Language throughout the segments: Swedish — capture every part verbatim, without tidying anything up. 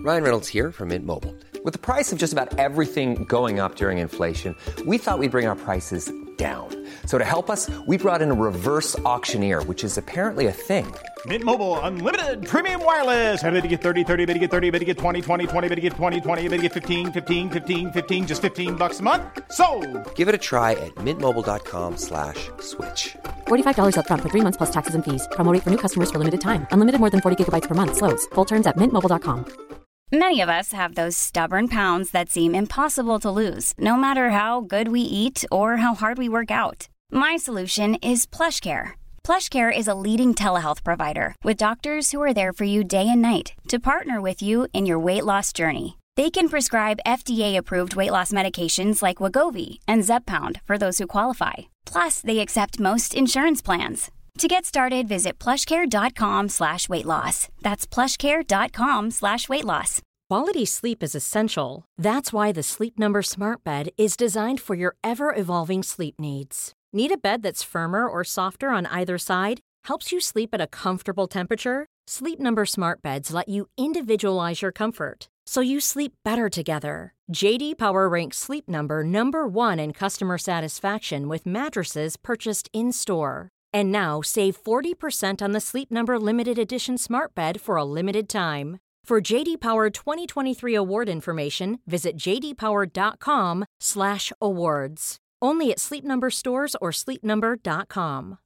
Ryan Reynolds here from Mint Mobile. With the price of just about everything going up during inflation, we thought we'd bring our prices down. So to help us, we brought in a reverse auctioneer, which is apparently a thing. Mint Mobile Unlimited Premium Wireless. How to get thirty, thirty, how to get thirty, how to get twenty, twenty, twenty, how to get twenty, twenty, how to get fifteen, fifteen, fifteen, fifteen, just fifteen bucks a month? Sold! Give it a try at mintmobile.com slash switch. forty-five dollars up front for three months plus taxes and fees. Promo rate for new customers for limited time. Unlimited more than forty gigabytes per month. Slows full terms at mint mobile dot com. Many of us have those stubborn pounds that seem impossible to lose, no matter how good we eat or how hard we work out. My solution is PlushCare. PlushCare is a leading telehealth provider with doctors who are there for you day and night to partner with you in your weight loss journey. They can prescribe F D A-approved weight loss medications like Wegovy and Zepbound for those who qualify. Plus, they accept most insurance plans. To get started, visit plushcare.com slash weight loss. That's plushcare.com slash weight loss. Quality sleep is essential. That's why the Sleep Number Smart Bed is designed for your ever-evolving sleep needs. Need a bed that's firmer or softer on either side? Helps you sleep at a comfortable temperature? Sleep Number Smart Beds let you individualize your comfort, so you sleep better together. J D Power ranks Sleep Number number one in customer satisfaction with mattresses purchased in-store. And now, save forty percent on the Sleep Number Limited Edition Smart Bed for a limited time. For J D Power twenty twenty-three award information, visit jdpower.com slash awards. Only at Sleep Number stores or sleep number dot com.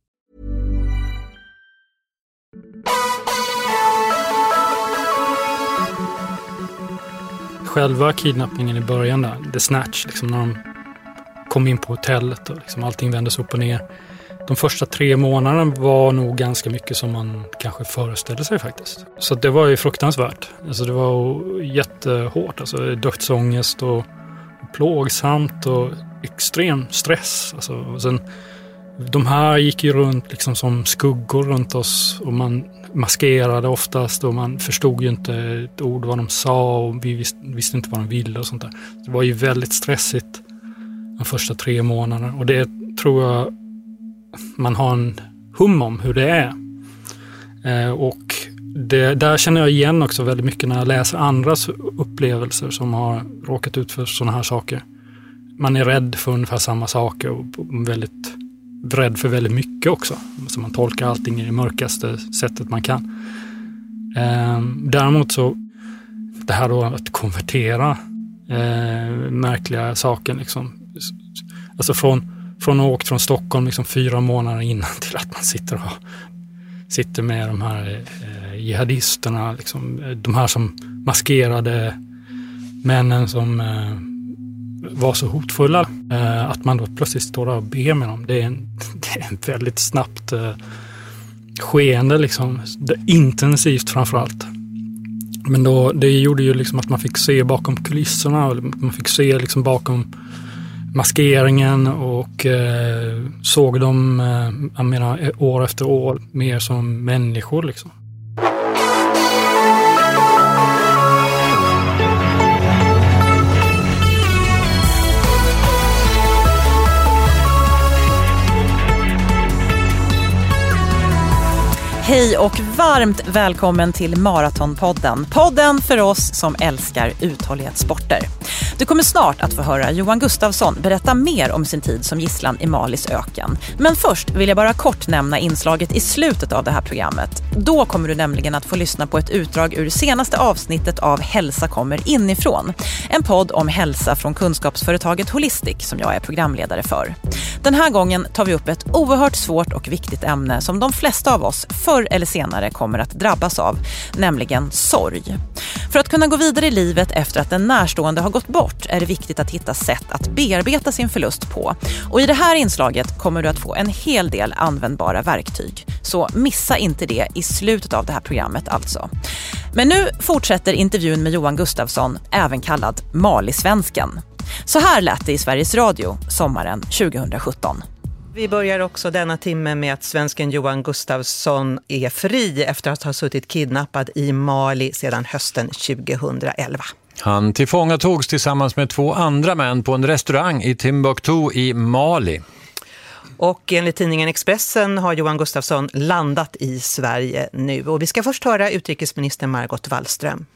Själva kidnappningen i början där, The Snatch, liksom när de kom in på hotellet och liksom allting vändes upp och ner. De första tre månaderna var nog ganska mycket som man kanske föreställde sig faktiskt. Så det var ju fruktansvärt. Alltså det var jättehårt. Alltså dödsångest och plågsamt och extrem stress. Alltså, och sen, de här gick ju runt liksom som skuggor runt oss och man maskerade oftast och man förstod ju inte ett ord vad de sa och vi visste, visste inte vad de ville och sånt där. Det var ju väldigt stressigt de första tre månaderna och det tror jag man har en hum om hur det är. Eh, och det, där känner jag igen också väldigt mycket när jag läser andras upplevelser som har råkat ut för sådana här saker. Man är rädd för ungefär samma saker och väldigt rädd för väldigt mycket också. Så man tolkar allting i det mörkaste sättet man kan. Eh, däremot så det här då att konvertera eh, märkliga saker liksom. Alltså från Från att ha åkt från Stockholm liksom fyra månader innan till att man sitter och sitter med de här eh, jihadisterna, liksom, de här som maskerade männen som eh, var så hotfulla. Eh, att man då plötsligt står där och ber med dem. Det är en, det är en väldigt snabbt eh, skeende, liksom, det, intensivt framförallt. Men då, det gjorde ju liksom att man fick se bakom kulisserna, man fick se liksom bakom maskeringen och eh, såg dem eh, jag menar, år efter år mer som människor liksom. Hej och varmt välkommen till Maratonpodden. Podden för oss som älskar uthållighetssporter. Du kommer snart att få höra Johan Gustafsson berätta mer om sin tid som gisslan i Malis öken. Men först vill jag bara kort nämna inslaget i slutet av det här programmet. Då kommer du nämligen att få lyssna på ett utdrag ur senaste avsnittet av Hälsa kommer inifrån. En podd om hälsa från kunskapsföretaget Holistic som jag är programledare för. Den här gången tar vi upp ett oerhört svårt och viktigt ämne som de flesta av oss förr eller senare kommer att drabbas av, nämligen sorg. För att kunna gå vidare i livet efter att en närstående har gått bort är det viktigt att hitta sätt att bearbeta sin förlust på. Och i det här inslaget kommer du att få en hel del användbara verktyg. Så missa inte det i slutet av det här programmet alltså. Men nu fortsätter intervjun med Johan Gustafsson, även kallad Malisvensken. Så här lät det i Sveriges Radio sommaren tjugohundrasjutton. Vi börjar också denna timme med att svensken Johan Gustafsson är fri efter att ha suttit kidnappad i Mali sedan hösten tjugohundraelva. Han tillfångatogs tillsammans med två andra män på en restaurang i Timbuktu i Mali. Och enligt tidningen Expressen har Johan Gustafsson landat i Sverige nu. Och vi ska först höra utrikesminister Margot Wallström.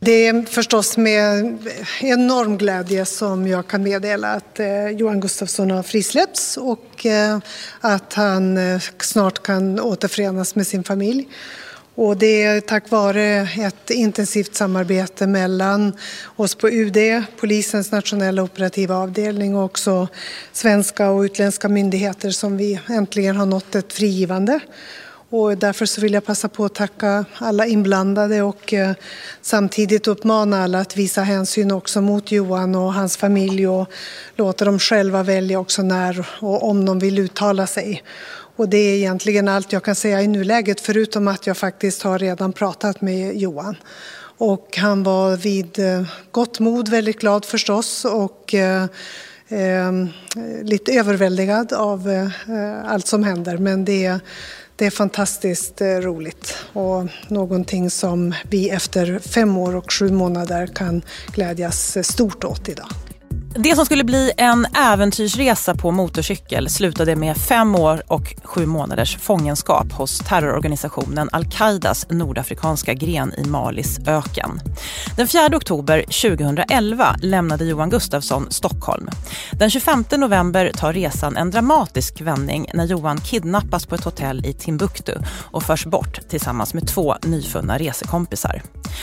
Det är förstås med enorm glädje som jag kan meddela att eh, Johan Gustafsson har frisläppts och eh, att han eh, snart kan återförenas med sin familj. Och det är tack vare ett intensivt samarbete mellan oss på U D, polisens nationella operativa avdelning och också svenska och utländska myndigheter som vi äntligen har nått ett frigivande. Och därför så vill jag passa på att tacka alla inblandade och eh, samtidigt uppmana alla att visa hänsyn också mot Johan och hans familj och låta dem själva välja också när och om de vill uttala sig. Och det är egentligen allt jag kan säga i nuläget förutom att jag faktiskt har redan pratat med Johan. Och han var vid eh, gott mod väldigt glad förstås och eh, eh, lite överväldigad av eh, allt som händer. Men det är Det är fantastiskt roligt och någonting som vi efter fem år och sju månader kan glädjas stort åt idag. Det som skulle bli en äventyrsresa på motorcykel slutade med fem år och sju månaders fångenskap hos terrororganisationen Al-Qaidas nordafrikanska gren i Malis öken. Den fjärde oktober tjugohundraelva lämnade Johan Gustafsson Stockholm. Den tjugofemte november tar resan en dramatisk vändning när Johan kidnappas på ett hotell i Timbuktu och förs bort tillsammans med två nyfunna resekompisar.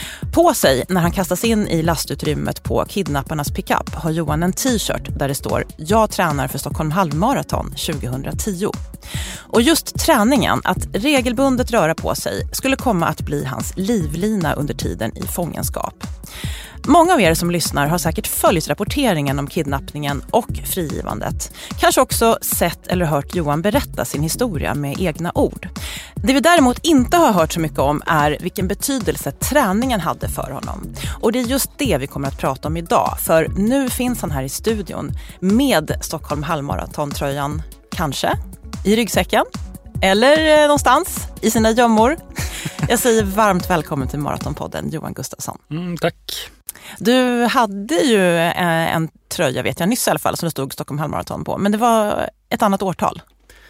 På sig när han kastas in i lastutrymmet på kidnapparnas pickup har Johan en t-shirt där det står "Jag tränar för Stockholm halvmaraton tjugohundratio". Och just träningen, att regelbundet röra på sig, skulle komma att bli hans livlina under tiden i fångenskap. Många av er som lyssnar har säkert följt rapporteringen om kidnappningen och frigivandet. Kanske också sett eller hört Johan berätta sin historia med egna ord. Det vi däremot inte har hört så mycket om är vilken betydelse träningen hade för honom. Och det är just det vi kommer att prata om idag. För nu finns han här i studion med Stockholm halvmaratontröjan, kanske i ryggsäcken eller någonstans i sina gömmor. Jag säger varmt välkommen till Maratonpodden, Johan Gustafsson. Mm, tack. Du hade ju en tröja, vet jag, nyss i alla fall, som det stod Stockholm halvmaraton på. Men det var ett annat årtal.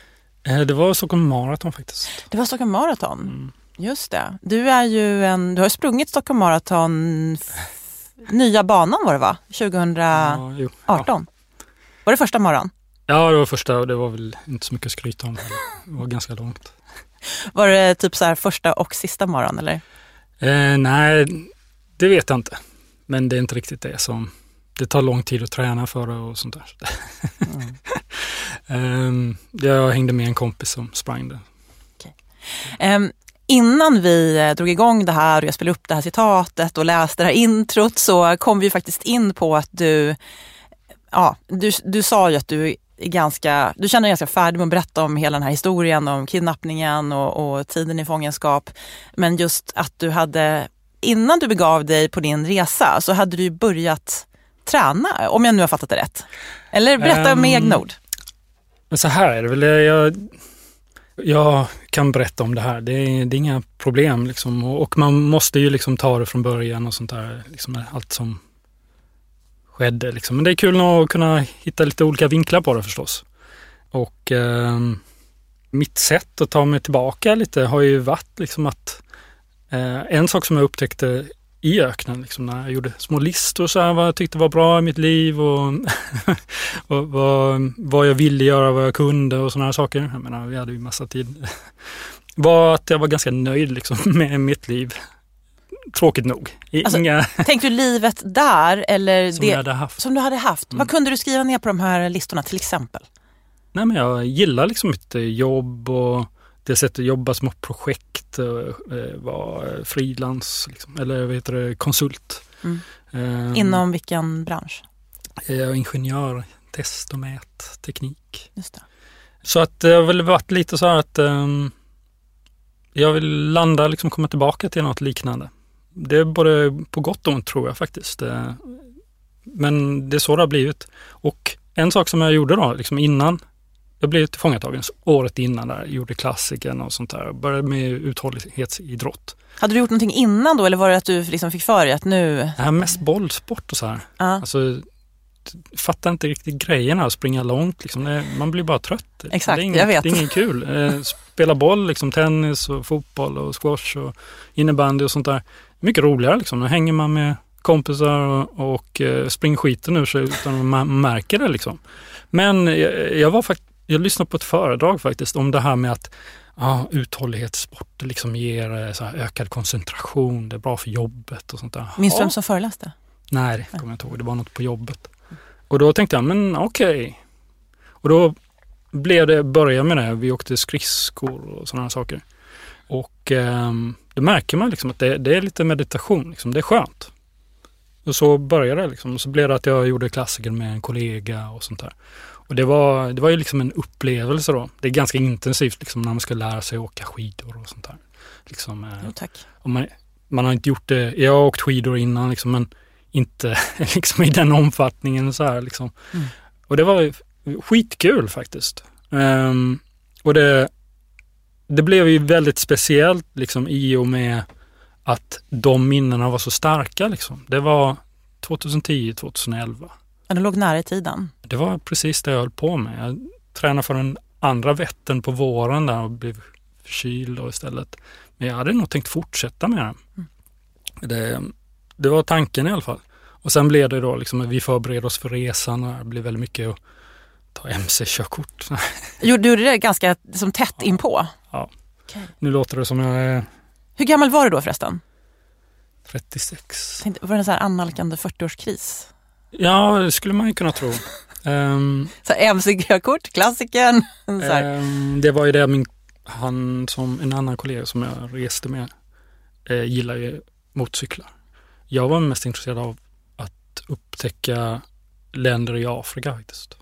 Det var Stockholm maraton faktiskt. Det var Stockholm maraton, mm. Just det. Du är ju en, du har sprungit Stockholm maraton, f- nya banan var det va? tjugohundraarton. Ja, jo, ja. Var det första morgon? Ja, det var första och det var väl inte så mycket att skryta om. Det var ganska långt. Var det typ så här första och sista morgon eller? Eh, nej, det vet jag inte. Men det är inte riktigt det som... Det tar lång tid att träna för och sånt där. Mm. um, jag hängde med en kompis som sprang det. Okay. Um, innan vi drog igång det här och jag spelade upp det här citatet och läste det här introt så kom vi faktiskt in på att du... Ja, du, du sa ju att du är ganska... Du känner dig ganska färdig med att berätta om hela den här historien om kidnappningen och, och tiden i fångenskap. Men just att du hade... Innan du begav dig på din resa så hade du ju börjat träna, om jag nu har fattat det rätt. Eller berätta um, med egna ord. Men så här är det väl. Jag, jag kan berätta om det här. Det är, det är inga problem. Liksom. Och, och man måste ju liksom ta det från början och sånt där. Liksom, allt som skedde. Liksom. Men det är kul att kunna hitta lite olika vinklar på det förstås. Och eh, mitt sätt att ta mig tillbaka lite har ju varit liksom att Eh, en sak som jag upptäckte i öknen, liksom, när jag gjorde små listor så här, vad jag tyckte var bra i mitt liv och, och vad, vad jag ville göra, vad jag kunde och såna här saker. Jag menar, vi hade ju massa tid. Var att jag var ganska nöjd liksom, med mitt liv. Tråkigt nog. Alltså, Inga... Tänkte du livet där eller som, det, jag hade haft. som du hade haft? Mm. Vad kunde du skriva ner på de här listorna till exempel? Nej, men jag gillar liksom mitt jobb och det sättet att jobba som projekt, eh, var frilans liksom, eller vad heter det, konsult. Mm. Um, Inom vilken bransch? Jag är ingenjör, test och mät, teknik. Just det. Så att det har väl varit lite så här att um, jag vill landa, liksom komma tillbaka till något liknande. Det är både på gott och ont tror jag faktiskt. Men det är så det har blivit. Och en sak som jag gjorde då, liksom innan jag blev tillfångatagen året innan där, gjorde klassiken och sånt där. Började med uthållighetsidrott. Hade du gjort någonting innan då eller var det att du liksom fick för dig att nu... Det här mest bollsport och så här. Uh. Alltså, fattar inte riktigt grejerna att springa långt. Liksom. Det, man blir bara trött. Exakt, det är inget, jag vet. Det är ingen kul. Eh, spela boll, liksom, tennis och fotboll och squash och innebandy och sånt där. Mycket roligare. Liksom. Då hänger man med kompisar och, och eh, springer skiten ur sig utan man märker det. Liksom. Men jag, jag, var fakt- jag lyssnade på ett föredrag faktiskt om det här med att ja, uthållighetssport liksom ger så här ökad koncentration. Det är bra för jobbet och sånt där. Minns du ja. vem som föreläste? Nej, det kommer jag inte ihåg. Det var något på jobbet. Och då tänkte jag, men okej. Okay. Och då blev det, börja med det. Vi åkte skridskor och sådana saker. Och eh, då märker man liksom att det, det är lite meditation. Liksom. Det är skönt. Och så började det liksom. Och så blev det att jag gjorde klassiker med en kollega och sånt där. Och det var, det var ju liksom en upplevelse då. Det är ganska intensivt liksom, när man ska lära sig åka skidor och sånt där. Liksom, eh, jo, tack. Och man, man har inte gjort det. Jag har åkt skidor innan liksom, men inte liksom i den omfattningen så här liksom. Mm. Och det var skitkul faktiskt. Um, och det det blev ju väldigt speciellt liksom i och med att de minnena var så starka liksom. Det var tjugohundratio tjugoelva. Men det låg nära i tiden. Det var precis det jag höll på med. Jag tränade för den andra Vättern på våren där och blev förkyld då istället. Men jag hade nog tänkt fortsätta med det. Mm. Det Det var tanken i alla fall. Och sen blev det då liksom att vi förberedde oss för resan och det blev väldigt mycket att ta M C-körkort. Gjorde du det ganska som tätt ja. inpå? Ja. Okay. Nu låter det som jag är... Hur gammal var du då förresten? trettiosex. Tänkte, var det en sån här annalkande fyrtioårskris? Ja, det skulle man ju kunna tro. um, så M C-körkort, klassikern. um, det var ju det min, han som en annan kollega som jag reste med eh, gillar ju motorcyklar. Jag var mest intresserad av att upptäcka länder i Afrika faktiskt.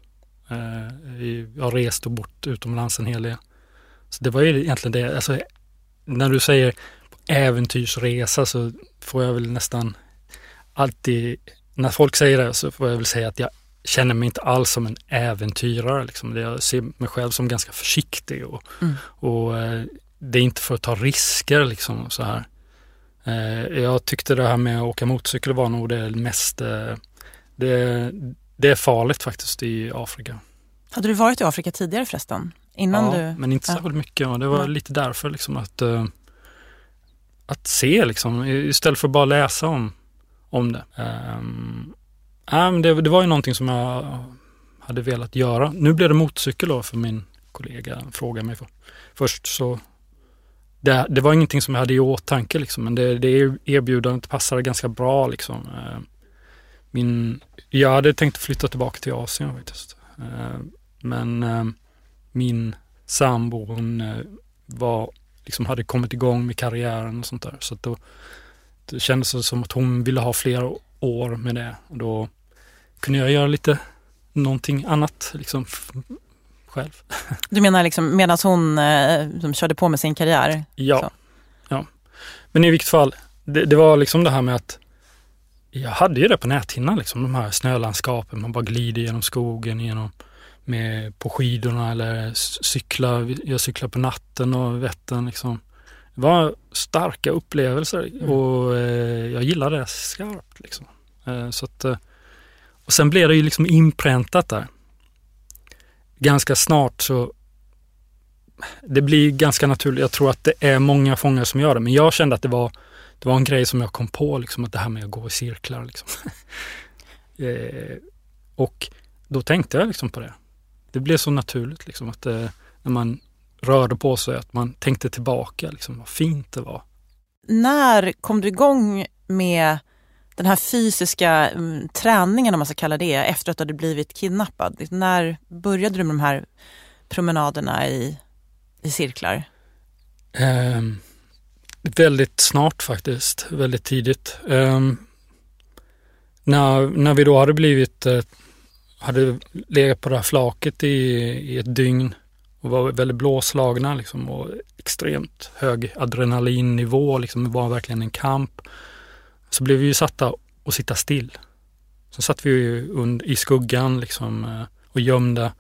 Jag reste bort utomlands en hel del. Så det var ju egentligen det. Alltså, när du säger äventyrsresa så får jag väl nästan alltid, när folk säger det så får jag väl säga att jag känner mig inte alls som en äventyrare. Liksom. Jag ser mig själv som ganska försiktig och, mm. och det är inte för att ta risker liksom så här. Jag tyckte det här med att åka motorcykel var nog det mest, det, det är farligt faktiskt i Afrika. Hade du varit i Afrika tidigare förresten? Innan ja, du... men inte så ja. mycket. Och det var ja. lite därför liksom att, att se liksom, istället för att bara läsa om, om det. Um, äh, men det. Det var ju någonting som jag hade velat göra. Nu blev det motorcykel då för min kollega frågade mig för. Först så Det, det var ingenting som jag hade i åtanke liksom, men det, det erbjudandet passade ganska bra liksom. Min, jag hade tänkt flytta tillbaka till Asien faktiskt. Men min sambo hon var, liksom, hade kommit igång med karriären och sånt där. Så att då, det kändes som att hon ville ha flera år med det. Och då kunde jag göra lite någonting annat liksom själv. Du menar liksom medan hon eh, som körde på med sin karriär? Ja, så. ja. Men i vilket fall, det, det var liksom det här med att jag hade ju det på näthinnan liksom, de här snölandskapen, man bara glider genom skogen genom, med, på skidorna eller cykla, jag cyklar på natten och Vättern liksom. Det var starka upplevelser mm. och eh, jag gillade det skarpt liksom. Eh, så att, eh, och sen blev det ju liksom inpräntat där. Ganska snart så det blir ganska naturligt. Jag tror att det är många fångar som gör det. Men jag kände att det var, det var en grej som jag kom på. Liksom, att det här med att gå i cirklar. Liksom. eh, och då tänkte jag liksom på det. Det blev så naturligt. Liksom, att eh, när man rörde på sig. Att man tänkte tillbaka. Liksom, vad fint det var. När kom du igång med den här fysiska um, träningen, om man ska kalla det, efter att du hade blivit kidnappad? När började du med de här promenaderna i, i cirklar? Eh, väldigt snart faktiskt. Väldigt tidigt. Eh, när, när vi då hade blivit eh, hade legat på det här flaket i, i ett dygn och var väldigt blåslagna liksom, och extremt hög adrenalinnivå. Liksom, det var verkligen en kamp. Så blev vi ju satta och sitta still. Så satt vi ju und- i skuggan liksom, och gömda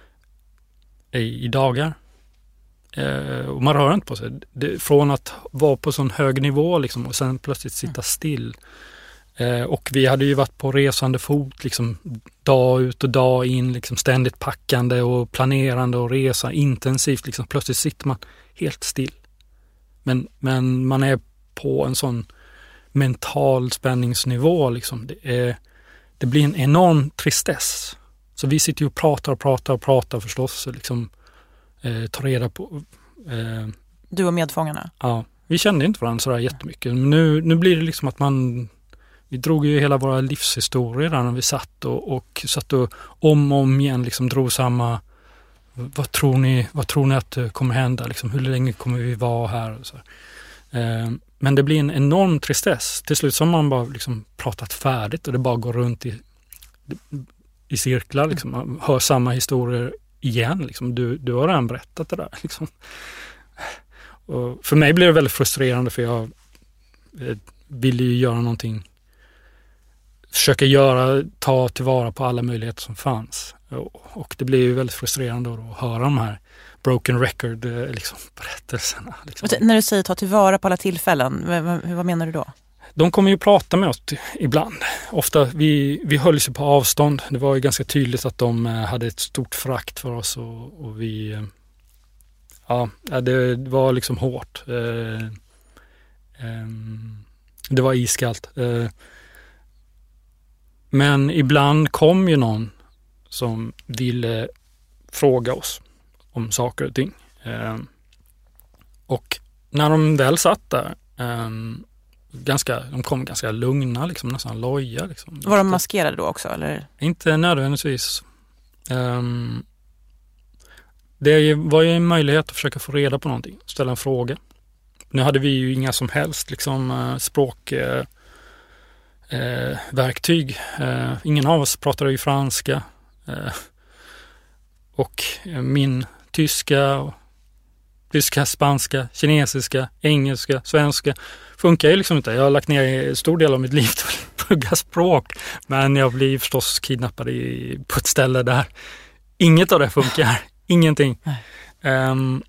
i, i dagar. Eh, och man rör inte på sig. Det, från att vara på sån hög nivå liksom, och sen plötsligt sitta still. Eh, och vi hade ju varit på resande fot liksom dag ut och dag in, liksom ständigt packande och planerande och resa intensivt. Liksom. Plötsligt sitter man helt still. Men, men man är på en sån mental spänningsnivå. Liksom. Det, är, det blir en enorm tristess. Så vi sitter ju och pratar och pratar och pratar förstås. Och liksom, eh, tar reda på... Eh, du och medfångarna? Ja, vi kände inte varandra sådär jättemycket. Men nu, nu blir det liksom att man... Vi drog ju hela våra livshistorier där när vi satt och, och satt och om och om igen liksom drog samma... Vad tror ni, vad tror ni att det kommer hända? Liksom, hur länge kommer vi vara här? Och så. Eh, men det blir en enorm tristess. Till slut så har man bara liksom pratat färdigt och det bara går runt i, i cirklar. Liksom. Man hör samma historier igen. Liksom. Du, du har redan berättat det där. Liksom. Och för mig blir det väldigt frustrerande för jag eh, vill ju göra någonting. Försöka göra, ta tillvara på alla möjligheter som fanns. Och det blir ju väldigt frustrerande att höra de här broken record liksom, berättelserna. Liksom. När du säger ta tillvara på alla tillfällen, vad, vad menar du då? De kommer ju prata med oss ibland. Ofta, vi, vi höll sig på avstånd. Det var ju ganska tydligt att de hade ett stort förakt för oss och, och vi... Ja, det var liksom hårt. Det var iskallt. Men ibland kom ju någon som ville fråga oss om saker och ting. Eh, och när de väl satt där, eh, ganska, de kom ganska lugna, liksom, nästan loja. Liksom. Var de maskerade då också? Eller? Inte nödvändigtvis. Eh, det var ju en möjlighet att försöka få reda på någonting, ställa en fråga. Nu hade vi ju inga som helst liksom, språk... Eh, Eh, verktyg. Eh, ingen av oss pratade ju franska. Eh, och min tyska, och tyska, spanska, kinesiska, engelska, svenska funkar ju liksom inte. Jag har lagt ner en stor del av mitt liv till att plugga språk. Men jag blir förstås kidnappad i, på ett ställe där inget av det funkar. Ingenting. Um,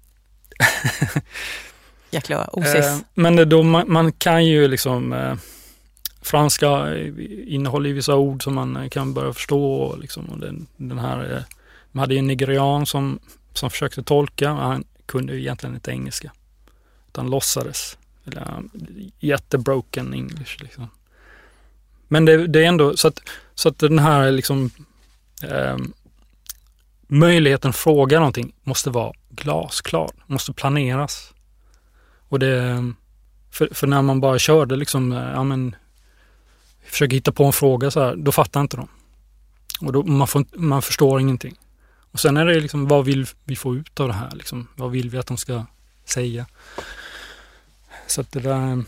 Jäkla osis. eh, men då man, man kan ju liksom... Eh, franska innehåller vissa ord som man kan börja förstå. Liksom. Och den, den här, man hade en nigerian som, som försökte tolka. Han kunde ju egentligen inte engelska. Utan låtsades. Eller, jättebroken English. Liksom. Men det, det är ändå så att, så att den här liksom, eh, möjligheten att fråga någonting måste vara glasklar. Måste planeras. Och det... För, för när man bara körde liksom... Ja, men, försöker hitta på en fråga så här, då fattar inte de. Och då, man, får, man förstår ingenting. Och sen är det liksom, vad vill vi få ut av det här? Liksom? Vad vill vi att de ska säga? Så att det där...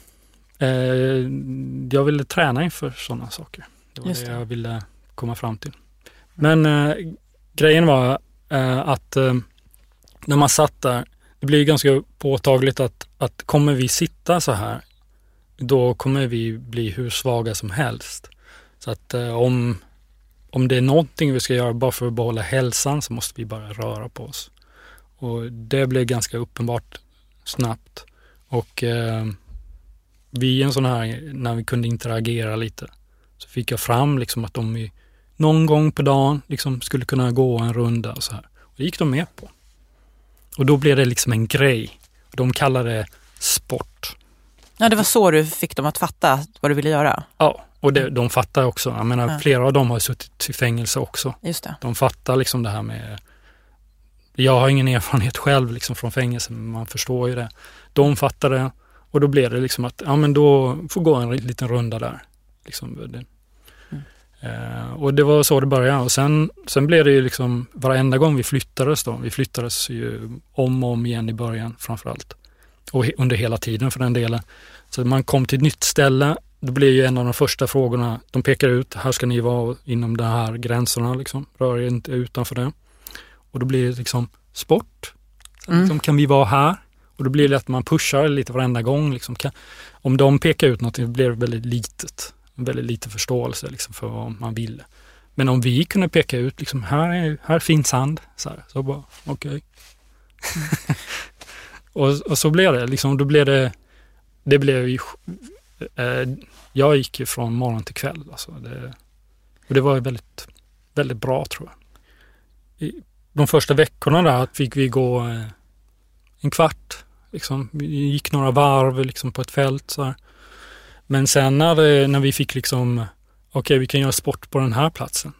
Eh, jag ville träna inför sådana saker. Det var Just det. det jag ville komma fram till. Men eh, grejen var eh, att eh, när man satt där, det blir ganska påtagligt att, att kommer vi sitta så här, då kommer vi bli hur svaga som helst. Så att eh, om, om det är någonting vi ska göra bara för att behålla hälsan så måste vi bara röra på oss. Och det blev ganska uppenbart snabbt. Och eh, vi en sån här, när vi kunde interagera lite, så fick jag fram liksom att om vi någon gång på dagen liksom skulle kunna gå en runda och så här. Och det gick de med på. Och då blev det liksom en grej. De kallade det sport. Ja, det var så du fick dem att fatta vad du ville göra. Ja, och det, de fattar också. Jag menar, ja. Flera av dem har suttit i fängelse också. Just det. De fattar liksom det här med... Jag har ingen erfarenhet själv liksom från fängelse, men man förstår ju det. De fattar det. Och då blev det liksom att, ja men då får gå en liten runda där. Liksom det. Mm. Uh, och det var så det började. Och sen, sen blev det ju liksom, varenda gång vi flyttades då. Vi flyttades ju om och om igen i början framförallt. Och he- under hela tiden för den delen. Så man kom till ett nytt ställe. Då blir ju en av de första frågorna, de pekar ut, här ska ni vara inom de här gränserna liksom. Rör er inte utanför det. Och då blir det liksom sport. Så mm. liksom, kan vi vara här? Och då blir det att man pushar lite varenda gång. Liksom. Kan, om de pekar ut något, det blir väldigt litet. Väldigt lite förståelse liksom, för vad man vill. Men om vi kunde peka ut, liksom, här, är, här finns sand. Så, här, så bara, okej. Okay. Mm. och, och så blev det. Liksom, då blev det, det blev ju Eh, jag gick ju från morgon till kväll. Alltså det, och det var väldigt, väldigt bra tror jag. I de första veckorna där fick vi gå eh, en kvart. Liksom. Vi gick några varv liksom, på ett fält. Så här. Men sen när, det, när vi fick liksom, okej okay, vi kan göra sport på den här platsen.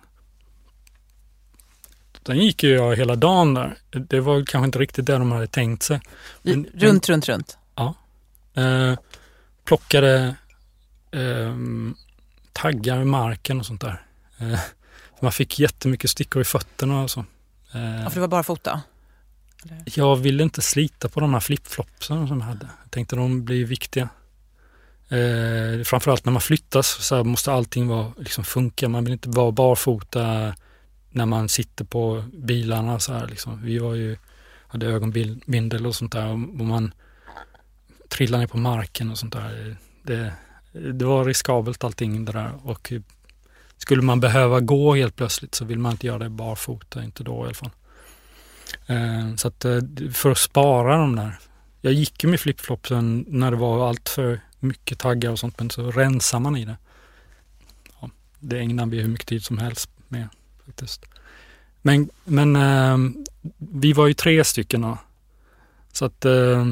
Den gick ju jag hela dagen där. Det var kanske inte riktigt det de hade tänkt sig. Men, runt, runt, runt? Ja. Eh, plockade eh, taggar i marken och sånt där. Eh, man fick jättemycket stickor i fötterna och så. Eh, ja, för det var bara fota? Eller? Jag ville inte slita på de här flipflopsen som jag hade. Jag tänkte de blir viktiga. Eh, framförallt när man flyttas så här måste allting vara, liksom, funka. Man vill inte vara barfota när man sitter på bilarna. Så här, liksom. Vi var ju, hade ögonbindel och sånt där. Och man trillade ner på marken och sånt där. Det, det var riskabelt allting det där. Och skulle man behöva gå helt plötsligt så vill man inte göra det barfota. Inte då i alla fall. Eh, så att för att spara de där. Jag gick ju med flipflopsen när det var allt för mycket taggar och sånt, men så rensar man i det. Ja, det ägnar vi hur mycket tid som helst med faktiskt. Men, men eh, vi var ju tre stycken då. Så att eh,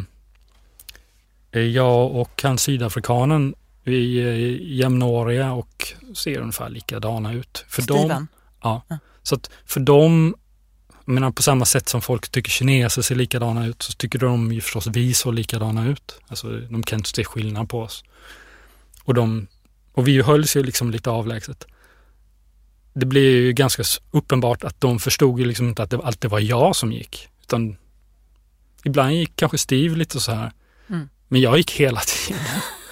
jag och han sydafrikanen, vi är jämnåriga och ser ungefär likadana ut. För Steven? dem, ja, ja. Så att för dem, jag menar, på samma sätt som folk tycker kineser ser likadana ut så tycker de ju förstås vi så likadana ut. Alltså de kan inte se skillnad på oss. Och, de, och vi höll sig liksom lite avlägset. Det blev ju ganska uppenbart att de förstod ju liksom inte att det alltid var jag som gick. Utan ibland gick kanske Steve lite så här. Mm. Men jag gick hela tiden.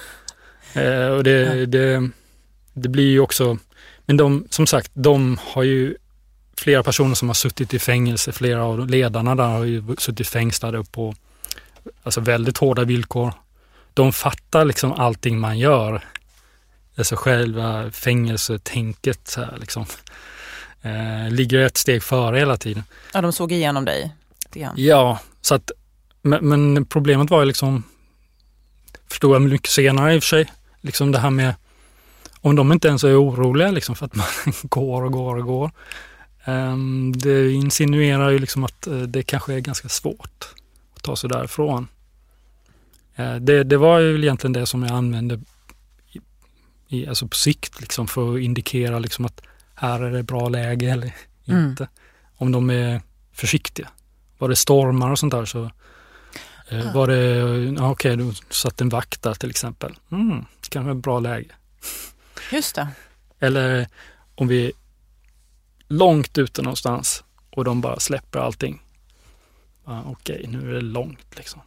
eh, och det, ja. det, det blir ju också... Men de, som sagt, de har ju flera personer som har suttit i fängelse. Flera av ledarna där har ju suttit fängslade på alltså väldigt hårda villkor. De fattar liksom allting man gör. Alltså själva fängelsetänket så här, liksom. Eh, ligger ett steg före hela tiden. Ja, de såg igenom dig. Igen. Ja, så att men, men problemet var ju liksom förstod jag mycket senare i och för sig. Liksom det här med om de inte ens är oroliga liksom för att man går och går och går. Um, det insinuerar ju liksom att uh, det kanske är ganska svårt att ta sig därifrån. Uh, det, det var ju egentligen det som jag använde i, i, alltså på sikt liksom för att indikera liksom att här är det bra läge eller mm. inte. Om de är försiktiga. Var det stormar och sånt där så uh, var det, ja, okej, okay, du satt en vakt där till exempel. Mm, det kan vara ett bra läge. Just det. Eller om vi är långt ute någonstans och de bara släpper allting. Ja, okej, nu är det långt liksom.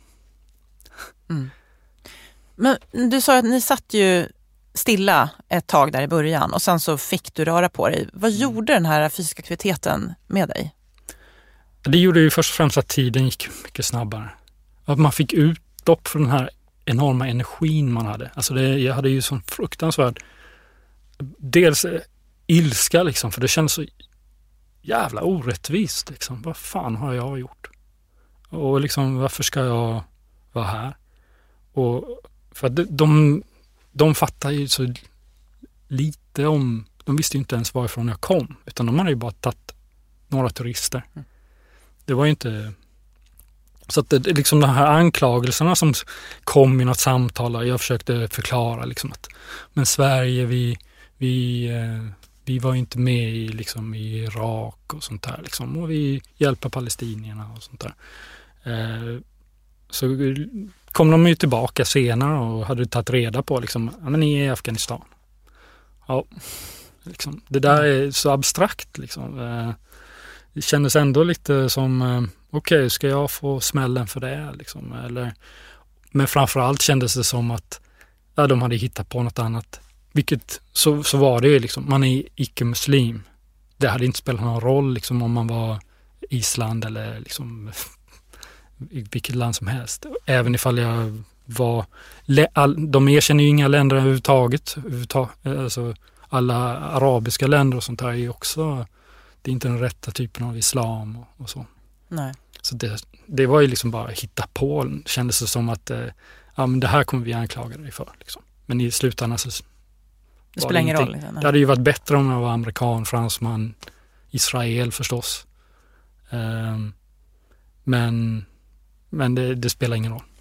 Mm. Men du sa att ni satt ju stilla ett tag där i början och sen så fick du röra på dig. Vad mm. gjorde den här fysiska aktiviteten med dig? Det gjorde ju först och främst att tiden gick mycket snabbare. Att man fick utlopp för den här enorma energin man hade. Alltså det, jag hade ju sån fruktansvärd dels ilska liksom, för det känns så jävla orättvist liksom. Vad fan har jag gjort? Och liksom, varför ska jag vara här? Och för att de, de fattar ju så lite om, de visste ju inte ens varifrån jag kom, utan de hade ju bara tagit några turister. Det var ju inte... Så att det, liksom de här anklagelserna som kom i något samtal, jag försökte förklara liksom att men Sverige, vi, vi, vi var ju inte med i, liksom, i Irak och sånt där liksom, och vi hjälper palestinierna och sånt där. Eh, så kom de ju tillbaka senare och hade tagit reda på liksom, ja men ni är i Afghanistan. Ja, liksom, det där är så abstrakt liksom. Eh, det kändes ändå lite som eh, okej, okay, ska jag få smällen för det liksom, eller men framförallt kändes det som att ja, de hade hittat på något annat. Vilket så, så var det ju liksom, man är icke-muslim. Det hade inte spelat någon roll liksom om man var Island eller liksom i vilket land som helst. Även ifall jag var de erkänner ju inga länder överhuvudtaget. Alltså alla arabiska länder och sånt där är ju också, det är inte den rätta typen av islam och, och så. Nej. Så det, det var ju liksom bara hitta på. Kändes det som att eh, ja, men det här kommer vi anklaga dig för. Liksom. Men i slutändan så det spelar ingen roll. Det hade ju varit bättre om jag var amerikan, fransman, Israel förstås. Um, men men det, det spelar ingen roll.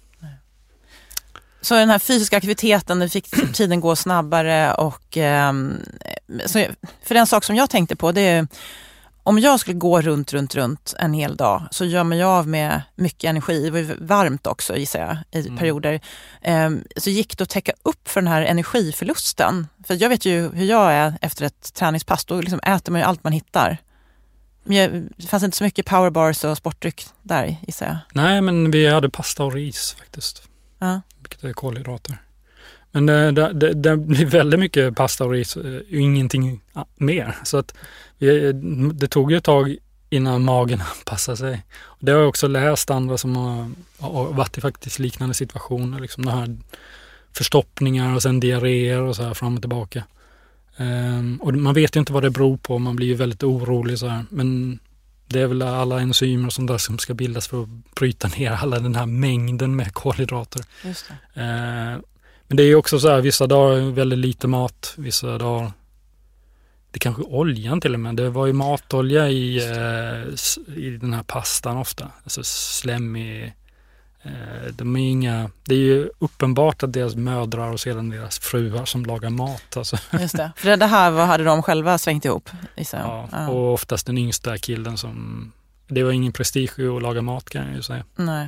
Så den här fysiska aktiviteten, det fick tiden gå snabbare och um, så för den sak som jag tänkte på, det är om jag skulle gå runt, runt, runt en hel dag så gör man ju av med mycket energi. Det var ju varmt också, gissar jag, i mm. perioder. Um, så gick det att täcka upp för den här energiförlusten. För jag vet ju hur jag är efter ett träningspass. Då liksom äter man ju allt man hittar. Men jag, det fanns inte så mycket powerbars och sportdryck där, gissar jag. Nej, men vi hade pasta och ris faktiskt. Ja. Vilket är kolhydrater. Men det, det, det blir väldigt mycket pasta och ris och ingenting mer. Så att vi, det tog ju ett tag innan magen anpassade sig. Det har jag också läst andra som har, har varit i faktiskt liknande situationer. Liksom det här förstoppningar och sen diarréer och så här fram och tillbaka. Um, och man vet ju inte vad det beror på. Man blir ju väldigt orolig så här. Men det är väl alla enzymer och sånt där som ska bildas för att bryta ner alla den här mängden med kolhydrater. Just det. Uh, Men det är ju också så här, vissa dagar väldigt lite mat, vissa dagar, det kanske oljan till och med. Det var ju matolja i, eh, i den här pastan ofta. Alltså slemmig. Eh, de är inga, det är ju uppenbart att deras mödrar och sedan deras fruar som lagar mat. Alltså. Just det. För det här vad hade de själva svängt ihop? Ja, ja, och oftast den yngsta killen som, det var ingen prestige att laga mat kan jag ju säga. Nej.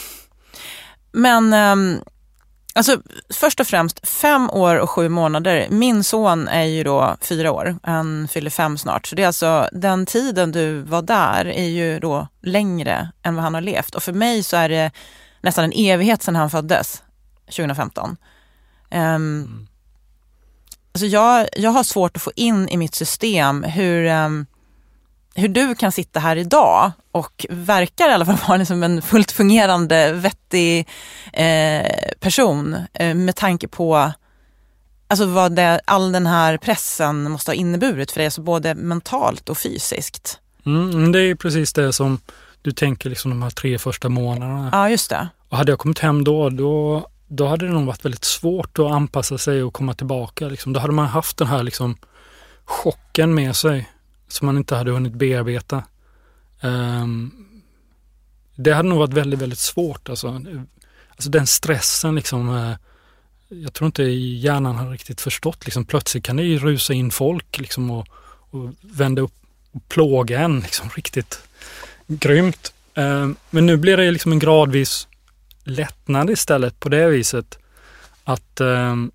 Men... Um... Alltså först och främst fem år och sju månader. Min son är ju då fyra år. Han fyller fem snart. Så det är alltså den tiden du var där är ju då längre än vad han har levt. Och för mig så är det nästan en evighet sedan han föddes tjugohundrafemton. Um, mm. Alltså jag, jag har svårt att få in i mitt system hur... Um, hur du kan sitta här idag och verkar i alla fall vara liksom en fullt fungerande, vettig eh, person eh, med tanke på alltså vad det, all den här pressen måste ha inneburit för dig, alltså både mentalt och fysiskt. Mm, det är precis det som du tänker liksom de här tre första månaderna. Ja, just det. Och hade jag kommit hem då, då, då hade det nog varit väldigt svårt att anpassa sig och komma tillbaka. Liksom. Då hade man haft den här liksom, chocken med sig som man inte hade hunnit bearbeta. Um, det hade nog varit väldigt, väldigt svårt. Alltså, alltså den stressen liksom, uh, jag tror inte hjärnan har riktigt förstått. Liksom, plötsligt kan det ju rusa in folk liksom, och, och vända upp och plåga en liksom, riktigt grymt. Um, men nu blir det liksom en gradvis lättnad istället på det viset att um,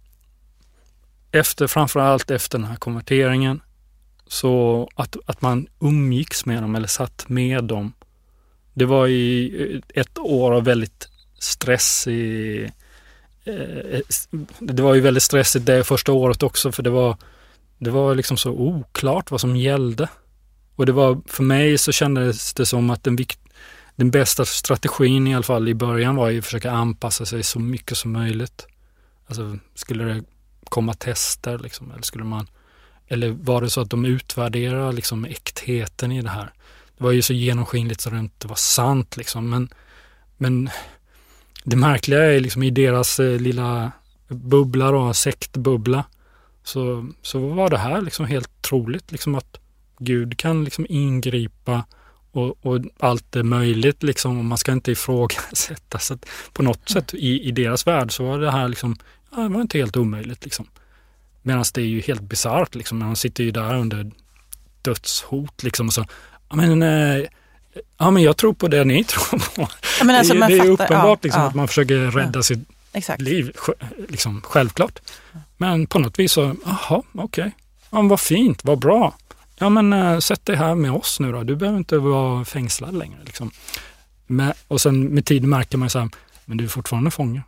efter, framförallt efter den här konverteringen så att, att man umgicks med dem eller satt med dem. Det var i ett år av väldigt stressig... Eh, det var ju väldigt stressigt det första året också för det var, det var liksom så oklart vad som gällde. Och det var, för mig så kändes det som att den, vikt, den bästa strategin i alla fall i början var ju att försöka anpassa sig så mycket som möjligt. Alltså skulle det komma tester liksom, eller skulle man... Eller var det så att de utvärderar liksom äktheten i det här? Det var ju så genomskinligt så det inte var sant liksom. Men, men det märkliga är liksom i deras eh, lilla bubbla då, sektbubbla. Så, så var det här liksom helt troligt liksom att Gud kan liksom ingripa och, och allt är möjligt liksom. Och man ska inte ifrågasätta. Så att på något sätt i, i deras värld så var det här liksom, ja, det var inte helt omöjligt liksom. Medan det är ju helt bizarrt liksom, man sitter ju där under dödshot liksom och så, ja men, eh, ja men jag tror på det ni tror på. Ja, men alltså, det, det är ju uppenbart ja, liksom, ja. Att man försöker rädda ja, sitt exakt. liv, liksom självklart. Men på något vis så, jaha, okej, okay. Ja, vad fint, vad bra. Ja men äh, sätt dig här med oss nu då, du behöver inte vara fängslad längre liksom. Men, och sen med tiden märker man så här, men du är fortfarande fånge.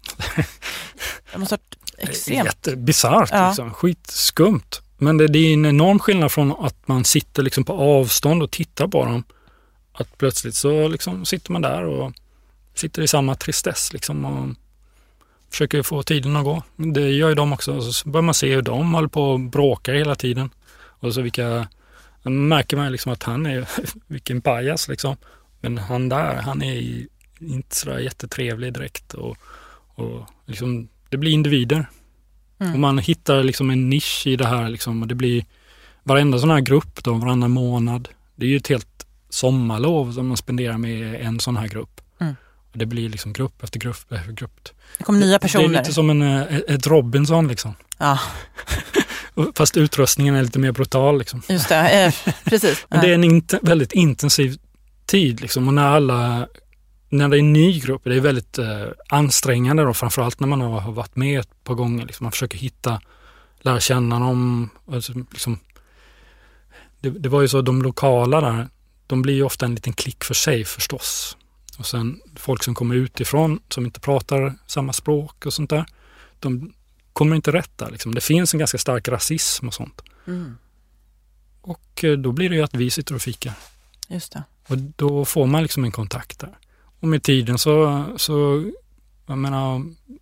Jag måste extremt. Jättebisarrt, ja. Liksom. Skitskumt. Men det, det är en enorm skillnad från att man sitter liksom på avstånd och tittar på dem. Att plötsligt så liksom sitter man där och sitter i samma tristess liksom och försöker få tiden att gå. Det gör ju de också. Så börjar man se hur de håller på och bråkar hela tiden. Och så vilka... märker man liksom att han är... vilken pajas liksom. Men han där, han är inte så där jättetrevlig direkt och, och liksom... det blir individer. Mm. Och man hittar liksom en nisch i det här liksom, och det blir varenda sån här grupp då, varannan månad. Det är ju ett helt sommarlov som man spenderar med en sån här grupp. Mm. Och det blir liksom grupp efter grupp efter grupp. Det kommer nya personer. Det är lite som en, ett Robinson liksom. Ja. Fast utrustningen är lite mer brutal liksom. Just det, eh, precis. Men det är en int- väldigt intensiv tid liksom, och när alla när det är en ny grupp, det är väldigt eh, ansträngande då, framförallt när man har, har varit med ett par gånger liksom. Man försöker hitta, lära känna dem alltså, liksom, det, det var ju så, de lokala där, de blir ju ofta en liten klick för sig förstås, och sen folk som kommer utifrån som inte pratar samma språk och sånt där, de kommer inte rätt där liksom. Det finns en ganska stark rasism och sånt. Mm. Och eh, då blir det ju att vi sitter och fikar. Just det. Och då får man liksom en kontakt där. Och med tiden så, så jag menar,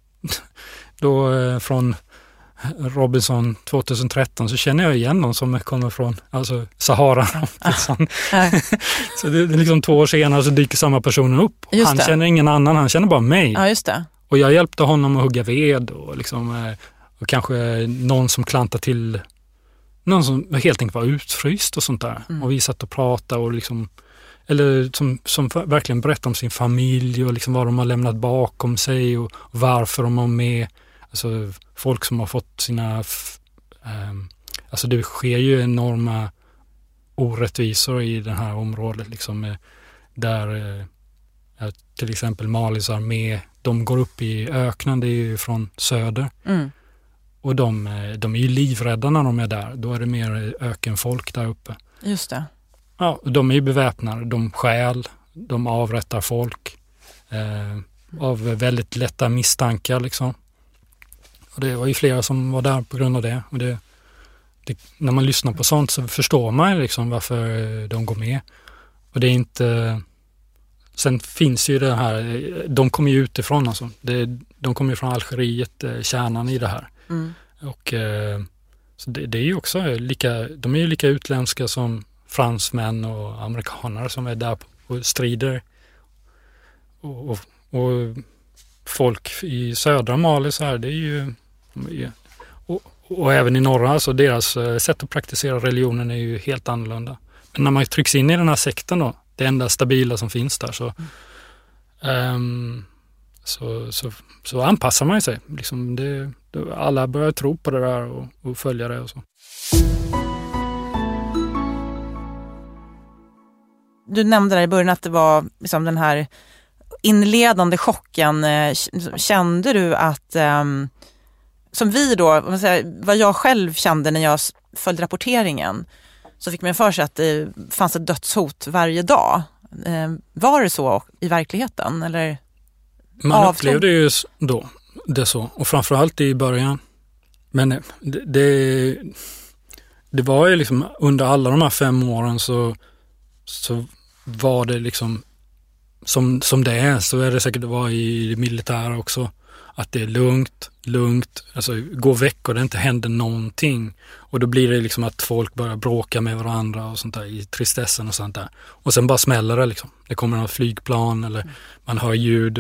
då eh, från Robinson tjugohundratretton så känner jag igen någon som kommer från alltså Sahara. Ah. Så det, det är liksom två år senare så dyker samma person upp. Han känner ingen annan, han känner bara mig. Ja, just det. Och jag hjälpte honom att hugga ved och, liksom, och kanske någon som klantar till, någon som helt enkelt var utfryst och sånt där. Mm. Och vi satt och pratade och liksom, eller som, som verkligen berättar om sin familj och liksom vad de har lämnat bakom sig och varför de har med. Alltså folk som har fått sina, um, alltså det sker ju enorma orättvisor i det här området liksom, där uh, till exempel Malis armé, de går upp i öknen, det är ju från söder. Mm. Och de, de är ju livrädda när de är där. Då är det mer ökenfolk där uppe. Just det. Ja, de är ju beväpnade. De stjäl, de avrättar folk eh, av väldigt lätta misstankar liksom. Och det var ju flera som var där på grund av det. Och det, det när man lyssnar på sånt så förstår man liksom varför de går med. Och det är inte... Sen finns ju det här, de kommer ju utifrån alltså. Det, de kommer ju från Algeriet, kärnan i det här. Mm. Och eh, så det, det är ju också lika, de är ju lika utländska som fransmän och amerikaner som är där och strider. Och, och, och folk i södra Mali så här, det är ju, och, och även i norra, alltså deras sätt att praktisera religionen är ju helt annorlunda. Men när man trycks in i den här sekten då, det enda stabila som finns där, så, mm. um, så, så, så anpassar man sig. Liksom det, det, alla börjar tro på det där och, och följa det och så. Du nämnde där i början att det var liksom den här inledande chocken. Kände du att, um, som vi då, vad, säga, vad jag själv kände när jag följde rapporteringen, så fick man för sig att det fanns ett dödshot varje dag. Eh, var det så i verkligheten? Eller man avtog? Upplevde ju då det så. Och framförallt i början. Men det, det, det var ju liksom under alla de här fem åren så, så var det liksom som, som det är. Så är det säkert det var i det militära också. Att det är lugnt, lugnt, alltså går veckor det inte händer någonting. Och då blir det liksom att folk börjar bråka med varandra och sånt där i tristessen och sånt där. Och sen bara smäller det liksom. Det kommer något flygplan eller man hör ljud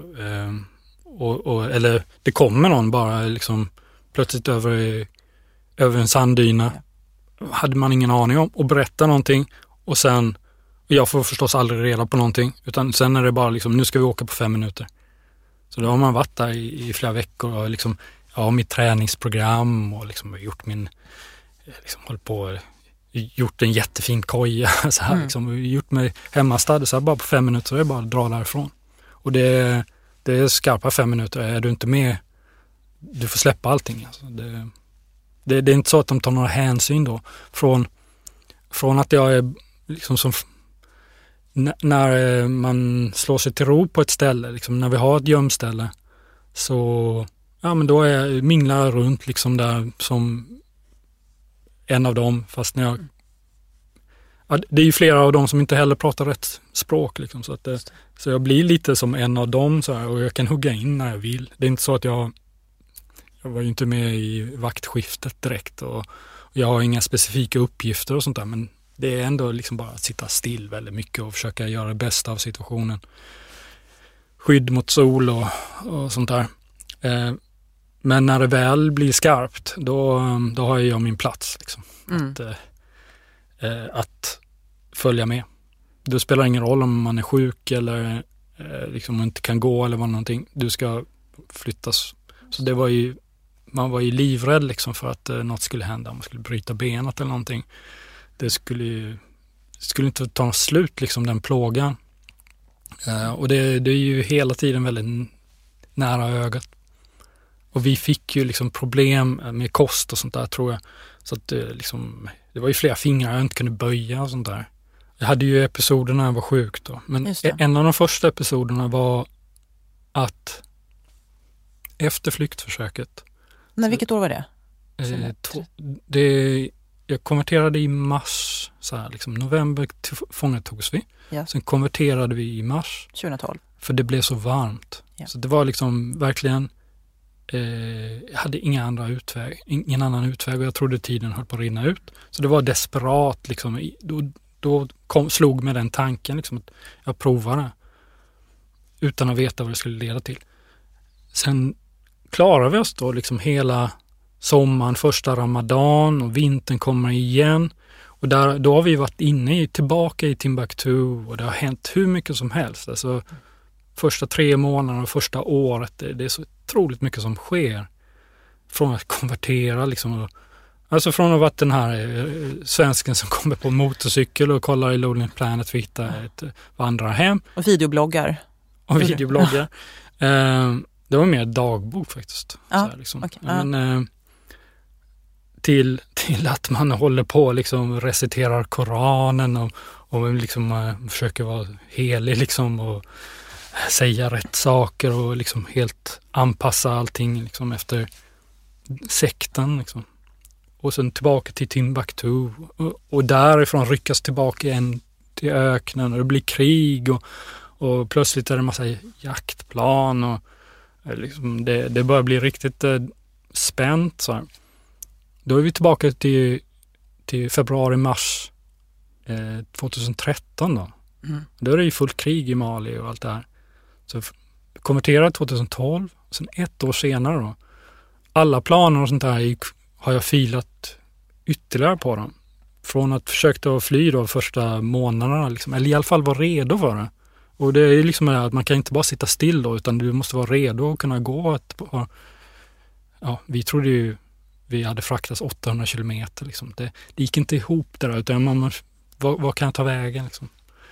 och, och, och, eller det kommer någon bara liksom plötsligt över, över en sanddyna. Hade man ingen aning om och berättar någonting och sen, och jag får förstås aldrig reda på någonting utan sen är det bara liksom, nu ska vi åka på fem minuter. Så då har man varit där i, i flera veckor och liksom, ja, mitt träningsprogram och liksom gjort min, liksom hållit på, gjort en jättefin koja så här, mm. liksom, gjort mig hemmastad så här, bara på fem minuter så är det bara att dra därifrån. Och det, det är skarpa fem minuter, är du inte med, du får släppa allting. Alltså. Det, det, det är inte så att de tar några hänsyn då. Från, från att jag är liksom som... N- när man slår sig till ro på ett ställe, liksom, när vi har ett gömställe så ja, men då är jag, minglar jag runt liksom där som en av dem, fast när jag ja, det är ju flera av dem som inte heller pratar rätt språk liksom, så, att det, så jag blir lite som en av dem så här, och jag kan hugga in när jag vill. Det är inte så att jag jag var ju inte med i vaktskiftet direkt och, och jag har inga specifika uppgifter och sånt där, men det är ändå liksom bara att sitta still väldigt mycket och försöka göra det bästa av situationen. Skydd mot sol och, och sånt där. Eh, Men när det väl blir skarpt, då, då har jag min plats. Liksom. Mm. Att, eh, att följa med. Det spelar ingen roll om man är sjuk eller eh, liksom inte kan gå eller vad någonting. Du ska flyttas. Så det var ju, man var ju livrädd liksom för att eh, något skulle hända. Man skulle bryta benet eller någonting. Det skulle ju det skulle inte ta något slut liksom, den plågan. Eh, och det, det är ju hela tiden väldigt nära ögat. Och vi fick ju liksom problem med kost och sånt där, tror jag. Så att det, liksom, det var ju flera fingrar jag inte kunde böja och sånt där. Jag hade ju episoder när jag var sjuk då. Men en av de första episoderna var att efter flyktförsöket. Nej, vilket år var det? Eh, to, det jag konverterade i mars, så här, liksom, november fångatogs vi. Ja. Sen konverterade vi i mars. tjugohundratolv. För det blev så varmt. Ja. Så det var liksom verkligen, eh, jag hade inga andra utväg, ingen annan utväg och jag trodde tiden höll på att rinna ut. Så det var desperat liksom. Då, då kom, slog med den tanken liksom, att jag provade utan att veta vad det skulle leda till. Sen klarade vi oss då liksom hela sommaren, första Ramadan och vintern kommer igen. Och där, då har vi varit inne i, tillbaka i Timbuktu och det har hänt hur mycket som helst. Alltså, första tre månaderna och första året, det, det är så otroligt mycket som sker. Från att konvertera liksom. Alltså från att ha varit den här eh, svensken som kommer på motorcykel och kollar i Lonely Planet för att hitta ett vandrarhem. Och videobloggar. Och videobloggar. eh, det var mer dagbok faktiskt. Ja, så här, liksom. Okay. Men, eh, till, till att man håller på och liksom reciterar Koranen och, och liksom, äh, försöker vara helig liksom, och säga rätt saker och liksom helt anpassa allting liksom, efter sekten. Liksom. Och sen tillbaka till Timbuktu och, och därifrån ryckas tillbaka igen till öknen och det blir krig och, och plötsligt är det en massa jaktplan och liksom, det, det börjar bli riktigt äh, spänt så här. Då är vi tillbaka till, till februari-mars eh, tjugohundratretton då. Mm. Då är det ju fullt krig i Mali och allt det här. Så konverterade tjugotolv, och sen ett år senare då. Alla planer och sånt där har jag filat ytterligare på dem. Från att försöka fly då första månaderna, liksom, eller i alla fall vara redo för det. Och det är ju liksom att man kan inte bara sitta still då, utan du måste vara redo och kunna gå ett par. Ja, vi trodde ju vi hade fraktats åttahundra kilometer. Liksom. Det, det gick inte ihop där, utan man, vad, vad kan jag ta vägen? Liksom.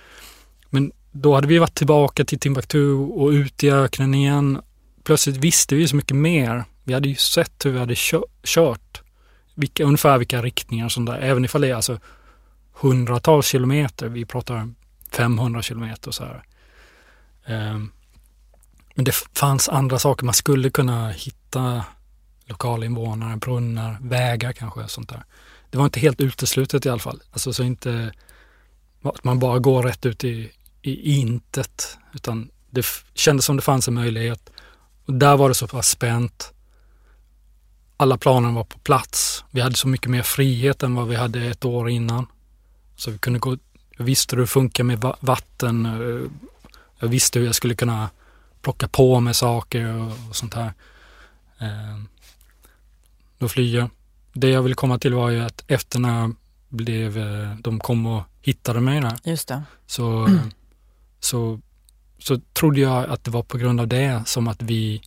Men då hade vi varit tillbaka till Timbuktu och ut i öknen igen. Plötsligt visste vi så mycket mer. Vi hade ju sett hur vi hade kö- kört. Vilka, ungefär vilka riktningar och sånt där. Även ifall det är alltså hundratals kilometer. Vi pratar femhundra kilometer och så här. Um, men det fanns andra saker man skulle kunna hitta. Lokalinvånare, brunnar, vägar kanske, sånt där. Det var inte helt uteslutet i alla fall. Alltså så inte att man bara går rätt ut i, i intet, utan det f- kändes som det fanns en möjlighet. Och där var det så pass spänt. Alla planer var på plats. Vi hade så mycket mer frihet än vad vi hade ett år innan. Så vi kunde gå, jag visste hur det funkar med va- vatten. Jag visste hur jag skulle kunna plocka på med saker och, och sånt här. Um, Då flyger jag. Det jag ville komma till var ju att efter när blev, de kom och hittade mig där. Just det. Så, mm. så, så trodde jag att det var på grund av det som att vi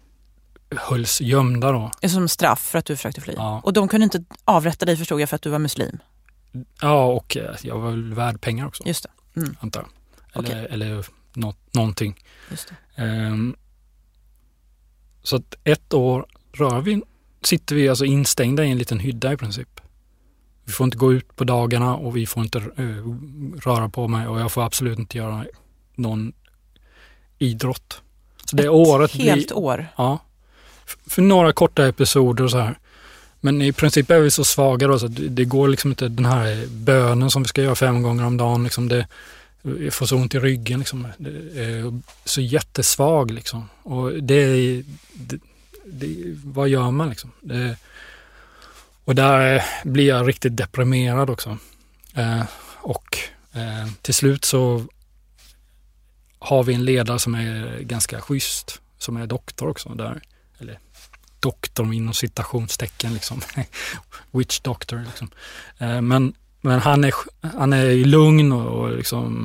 hölls gömda då. Som straff för att du försökte fly. Ja. Och de kunde inte avrätta dig, förstod jag, för att du var muslim. Ja, och jag var väl värd pengar också. Just det. Mm. Antar. Eller, okay. eller något, någonting. Just det. Um, så att ett år rör vi sitter vi alltså instängda i en liten hydda i princip. Vi får inte gå ut på dagarna och vi får inte uh, röra på mig och jag får absolut inte göra någon idrott. Så det är året helt blir, år? Ja. För, för några korta episoder och så här. Men i princip är vi så svaga då så det, det går liksom inte den här bönen som vi ska göra fem gånger om dagen. Liksom det, jag får så ont i ryggen liksom. Det är så jättesvag liksom. Och det är... Det, Det, vad gör man liksom? Det, och där blir jag riktigt deprimerad också. Eh, och eh, till slut så har vi en ledare som är ganska schysst, som är doktor också där. Eller doktor inom citationstecken liksom. Witch doctor liksom. Eh, men men han är han är lugn och, och liksom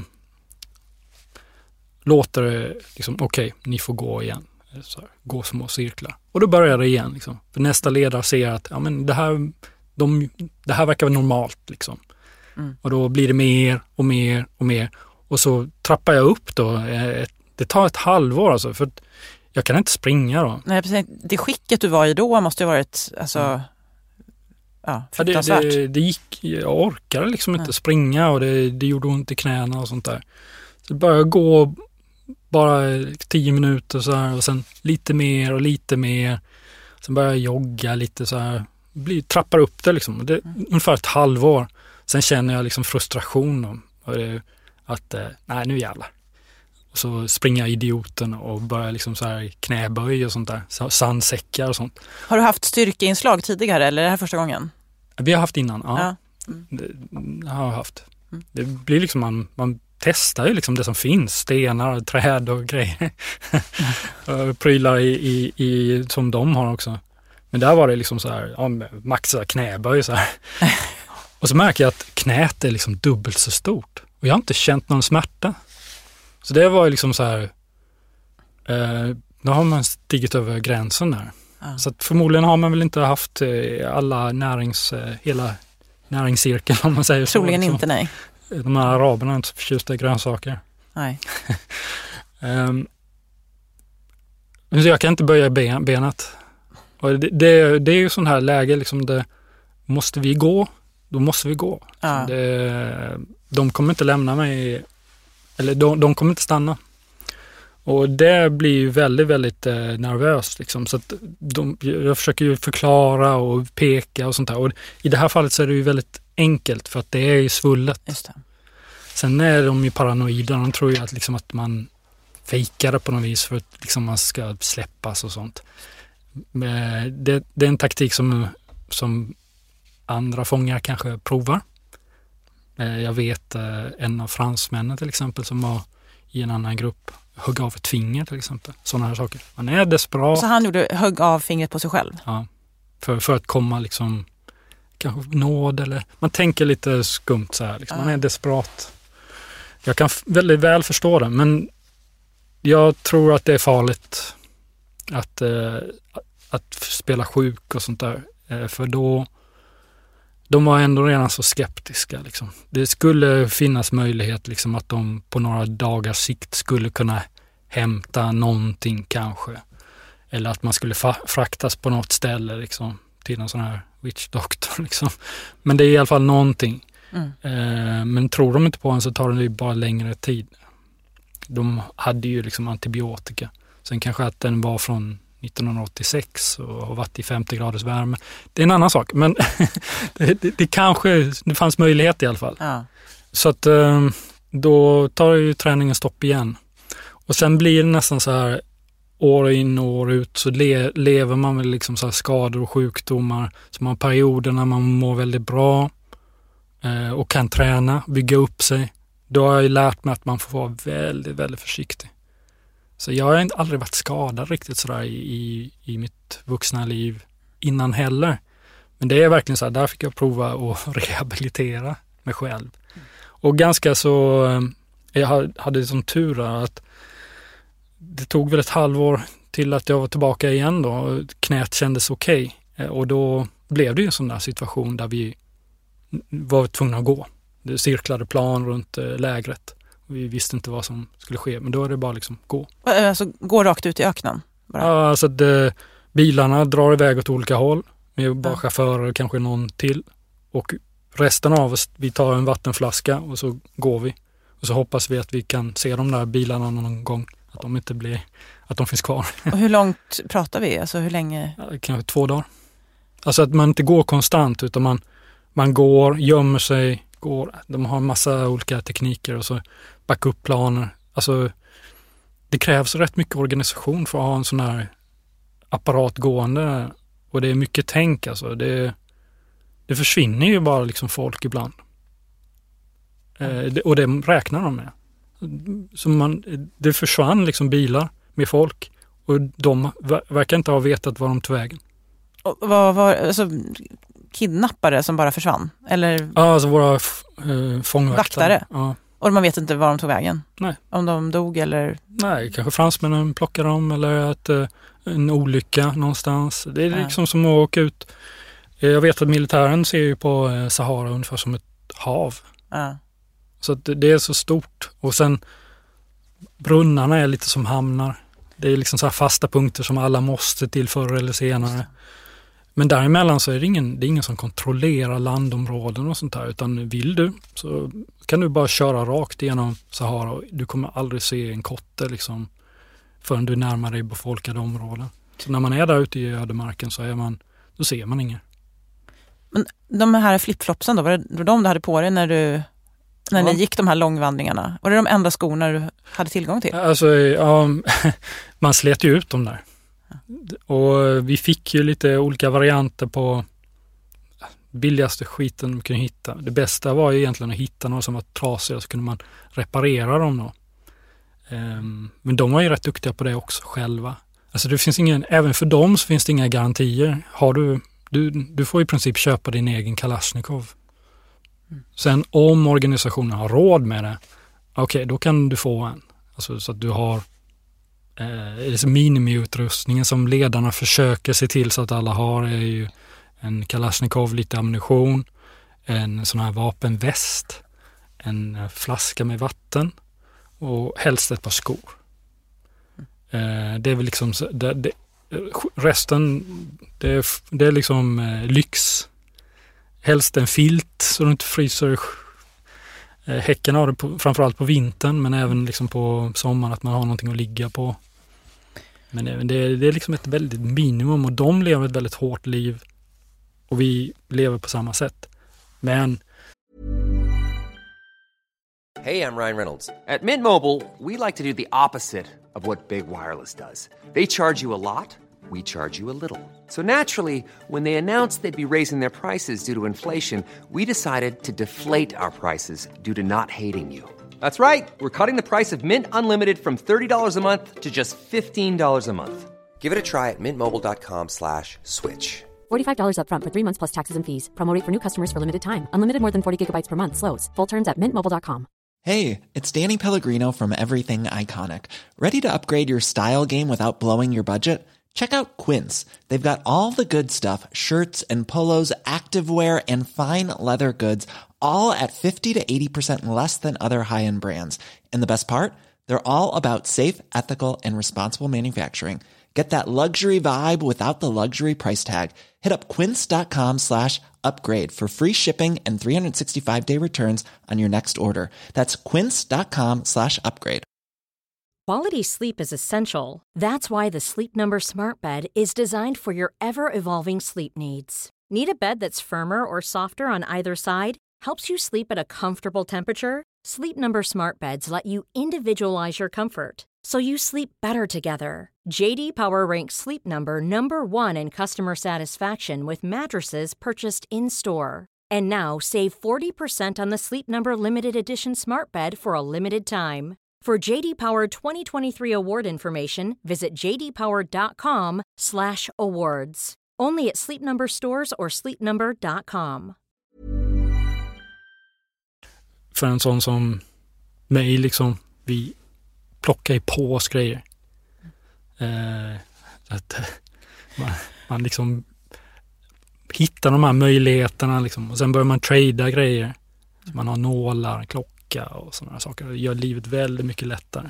låter det liksom okej, okay, ni får gå igen. Så här, gå små cirklar. Och då börjar det igen liksom. För nästa ledare ser att ja men det här de det här verkar vara normalt liksom. Mm. Och då blir det mer och mer och mer. Och så trappar jag upp då. Det tar ett halvår alltså. För jag kan inte springa då. Nej, precis. Det skicket du var i då måste ju varit alltså, mm. ja, fruktansvärt. Ja, det, det, det gick, jag orkade liksom inte mm. springa. Och det, det gjorde ont i knäna och sånt där. Så det började gå bara tio minuter så här. Och sen lite mer och lite mer. Sen började jag jogga lite så här. Blir, trappar upp det liksom. Det, mm. Ungefär ett halvår. Sen känner jag liksom frustration då. Och det, att eh, nej nu jävlar. Och så springer jag idioten och börjar liksom så här knäböj och sånt där. Sandsäckar och sånt. Har du haft styrkeinslag tidigare eller är det här första gången? Vi har haft innan, ja. ja. Mm. Det har jag haft. Mm. Det blir liksom, man, man testar ju liksom det som finns. Stenar, träd och grejer. Mm. Prylar i, i, i, som de har också. Men där var det liksom så här, ja, maxa knäböj så här. Och så märker jag att knät är liksom dubbelt så stort. Och jag har inte känt någon smärta. Så det var ju liksom så här, eh, då har man stigit över gränsen där. Ja. Så att förmodligen har man väl inte haft eh, alla närings, eh, hela näringscirkeln om man säger så. Troligen liksom. Inte, nej. De här araberna är inte så förtjusta i grönsaker. Nej. um, så jag kan inte böja ben, benet. Och det, det, det är ju sån här läge, liksom det, måste vi gå, då måste vi gå. Ja. Det, de kommer inte lämna mig, eller de, de kommer inte stanna. Och det blir ju väldigt, väldigt eh, nervöst. Liksom. Så att de, jag försöker ju förklara och peka och sånt där. Och i det här fallet så är det ju väldigt enkelt för att det är ju svullet. Just det. Sen är de ju paranoida. De tror ju att, liksom, att man fejkar det på något vis för att liksom, man ska släppas och sånt. Det, det är en taktik som, som andra fångar kanske provar. Jag vet en av fransmännen till exempel som var i en annan grupp högg av ett finger till exempel. Sådana här saker. Man är desperat. Så han gjorde högg av fingret på sig själv? Ja. För, för att komma liksom kanske nåd eller man tänker lite skumt så här. Liksom. Man är desperat. Jag kan väldigt väl förstå det men jag tror att det är farligt att, eh, att spela sjuk och sånt där. Eh, för då de var ändå redan så skeptiska. Liksom. Det skulle finnas möjlighet liksom, att de på några dagars sikt skulle kunna hämta någonting kanske. Eller att man skulle fa- fraktas på något ställe liksom, till någon sån här witch doctor. Liksom. Men det är i alla fall någonting. Mm. Eh, men tror de inte på en så tar det ju bara längre tid. De hade ju liksom antibiotika. Sen kanske att den var från nittonhundraåttiosex och har varit i femtio graders värme. Det är en annan sak, men det, det, det kanske det fanns möjlighet i alla fall. Ja. Så att då tar ju träningen stopp igen. Och sen blir det nästan så här år in och år ut så le, lever man med liksom så här skador och sjukdomar. Så man har perioder när man mår väldigt bra eh, och kan träna, bygga upp sig. Då har jag ju lärt mig att man får vara väldigt, väldigt försiktig. Så jag har aldrig varit skadad riktigt sådär i, i, i mitt vuxna liv innan heller. Men det är verkligen så här, där fick jag prova att rehabilitera mig själv. Och ganska så, jag hade sån tur att det tog väl ett halvår till att jag var tillbaka igen då. Och knät kändes okej. Okay. Och då blev det ju en sån där situation där vi var tvungna att gå. Det cirklade plan runt lägret. Vi visste inte vad som skulle ske, men då är det bara liksom gå. Alltså gå rakt ut i öknen? Bara. Ja, alltså det, bilarna drar iväg åt olika håll. Med bara ja. chaufförer och kanske någon till. Och resten av oss, vi tar en vattenflaska och så går vi. Och så hoppas vi att vi kan se de där bilarna någon gång. Att de inte blir, att de finns kvar. Och hur långt pratar vi? Alltså hur länge? Ja, kanske två dagar. Alltså att man inte går konstant utan man, man går, gömmer sig, går. De har en massa olika tekniker och så backup-planer. Alltså det krävs rätt mycket organisation för att ha en sån här apparat gående och det är mycket tänk alltså. Det, det försvinner ju bara liksom folk ibland. Mm. Eh, det, och det räknar de med. Så man, det försvann liksom bilar med folk och de verkar inte ha vetat vad de tog vägen. Och vad var alltså, kidnappare som bara försvann? Eller ja, alltså våra äh, fångvaktare. Vaktare? Ja. Och man vet inte var de tog vägen? Nej. Om de dog eller? Nej, kanske fransmännen plockar dem eller att äh, en olycka någonstans. Det är ja. liksom som att åka ut. Jag vet att militären ser ju på äh, Sahara ungefär som ett hav. Ja. Så att det, det är så stort. Och sen brunnarna är lite som hamnar. Det är liksom så här fasta punkter som alla måste till förr eller senare. Men däremellan så är det ingen, det är ingen som kontrollerar landområden och sånt där. Utan vill du så kan du bara köra rakt igenom Sahara. Och du kommer aldrig se en kotte liksom förrän du närmar dig befolkade områden. Så när man är där ute i ödemarken så är man, då ser man inget. Men de här flipflopsen då, var det, var de du hade på dig när du... När ja. ni gick de här långvandringarna? Var det de enda skorna du hade tillgång till? Alltså, ja, man slet ju ut dem där. Ja. Och vi fick ju lite olika varianter på billigaste skiten man kunde hitta. Det bästa var ju egentligen att hitta några som var trasiga, så kunde man reparera dem då. Um, men de var ju rätt duktiga på det också själva. Alltså det finns ingen, även för dem så finns det inga garantier. Har du, du, du får i princip köpa din egen Kalashnikov. Sen om organisationen har råd med det, okej, okay, då kan du få en. Alltså så att du har eh, minimiutrustningen som ledarna försöker se till så att alla har är ju en Kalashnikov, lite ammunition, en sån här vapenväst, en flaska med vatten och helst ett par skor. Eh, det är väl liksom det, det, resten det är, det är liksom eh, lyx. Helst en filt så du inte fryser häcken av det på, framförallt på vintern, men även liksom på sommaren att man har någonting att ligga på. Men det är, det är liksom ett väldigt minimum och de lever ett väldigt hårt liv och vi lever på samma sätt. Men Hey, I'm Ryan Reynolds. At Mint Mobile, we like to do the opposite of what Big Wireless does. They charge you a lot. We charge you a little. So naturally, when they announced they'd be raising their prices due to inflation, we decided to deflate our prices due to not hating you. That's right. We're cutting the price of Mint Unlimited from thirty dollars a month to just fifteen dollars a month. Give it a try at mintmobile.com slash switch. forty-five dollars up front for three months plus taxes and fees. Promo rate for new customers for limited time. Unlimited more than forty gigabytes per month. Slows full terms at mint mobile dot com. Hey, it's Danny Pellegrino from Everything Iconic. Ready to upgrade your style game without blowing your budget? Check out Quince. They've got all the good stuff, shirts and polos, activewear, and fine leather goods, all at fifty to eighty percent less than other high-end brands. And the best part? They're all about safe, ethical, and responsible manufacturing. Get that luxury vibe without the luxury price tag. Hit up quince.com slash upgrade for free shipping and three sixty-five day returns on your next order. That's quince.com slash upgrade. Quality sleep is essential. That's why the Sleep Number Smart Bed is designed for your ever-evolving sleep needs. Need a bed that's firmer or softer on either side? Helps you sleep at a comfortable temperature? Sleep Number Smart Beds let you individualize your comfort, so you sleep better together. J D Power ranks Sleep Number number one in customer satisfaction with mattresses purchased in-store. And now save forty percent on the Sleep Number Limited Edition Smart Bed for a limited time. For J D Power twenty twenty-three award information, visit jdpower.com slash awards. Only at Sleep Number stores or sleep number dot com. För en sån som mig liksom, vi plockar ju på oss grejer. Eh, att man, man liksom hittar de här möjligheterna liksom, och sen börjar man trada grejer. Så man har nålar, klocka och sådana saker. Det gör livet väldigt mycket lättare.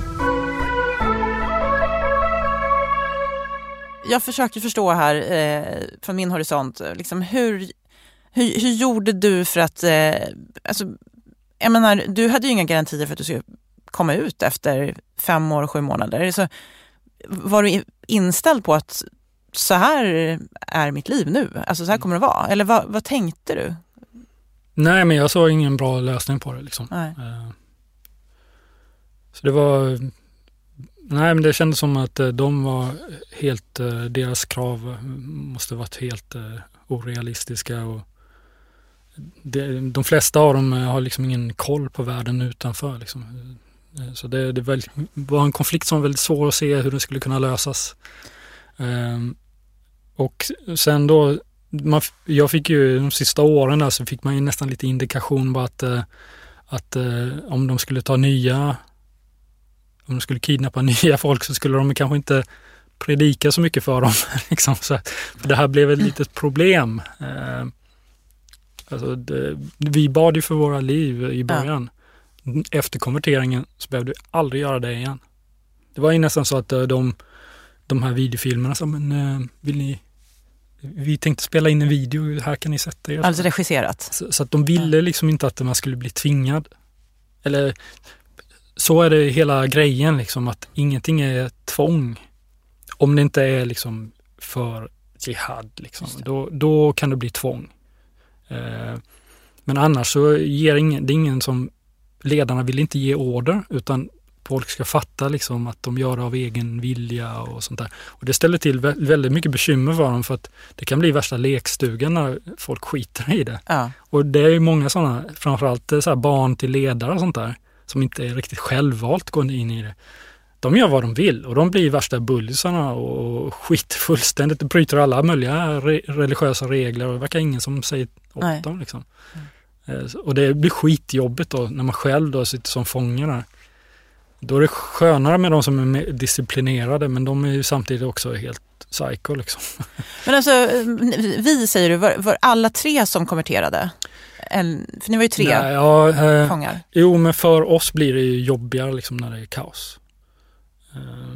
Jag försöker förstå här eh, från min horisont liksom, hur, hur, hur gjorde du för att eh, alltså, jag menar, du hade ju inga garantier för att du skulle komma ut efter fem år och sju månader. Så var du inställd på att så här är mitt liv nu? Alltså så här kommer det vara? Eller vad, vad tänkte du? Nej, men jag såg ingen bra lösning på det liksom. Nej. Så det var... Nej, men det kändes som att de var helt... Deras krav måste varit helt orealistiska och det, de flesta av dem har liksom ingen koll på världen utanför liksom. Så det, det var en konflikt som var väldigt svår att se hur den skulle kunna lösas. Um, och sen då, man, jag fick ju de sista åren där så fick man ju nästan lite indikation på att, att om de skulle ta nya, om de skulle kidnappa nya folk så skulle de kanske inte predika så mycket för dem. Liksom. Så, för det här blev ett litet problem. Eh, alltså det, vi bad ju för våra liv i början. Ja. Efter konverteringen så behövde vi aldrig göra det igen. Det var ju nästan så att de, de här videofilmerna sa, men eh, vill ni, vi tänkte spela in en video, här kan ni sätta er. Alltså regisserat. Så, så att de ville ja. liksom inte att man skulle bli tvingad. Eller så är det hela grejen liksom, att ingenting är tvång. Om det inte är liksom för jihad liksom, då, då kan det bli tvång. Eh, men annars så ger ingen, det är ingen som, ledarna vill inte ge order, utan folk ska fatta liksom att de gör det av egen vilja och sånt där. Och det ställer till väldigt mycket bekymmer för dem, för att det kan bli värsta lekstugan när folk skiter i det. Ja. Och det är ju många sådana, framförallt så här barn till ledare och sånt där, som inte är riktigt självvalt går in i det. De gör vad de vill och de blir värsta bullisarna och skiter fullständigt. De bryter alla möjliga re- religiösa regler och det verkar ingen som säger åt Nej. dem. Liksom. Mm. Och det blir skitjobbigt då när man själv då sitter som fångar där. Då är det skönare med de som är disciplinerade, men de är ju samtidigt också helt psycho liksom. Men alltså, vi säger du, var, var alla tre som konverterade? En, för ni var ju tre Nej, ja, eh, fångar. Jo, men för oss blir det ju jobbigare liksom när det är kaos. Uh,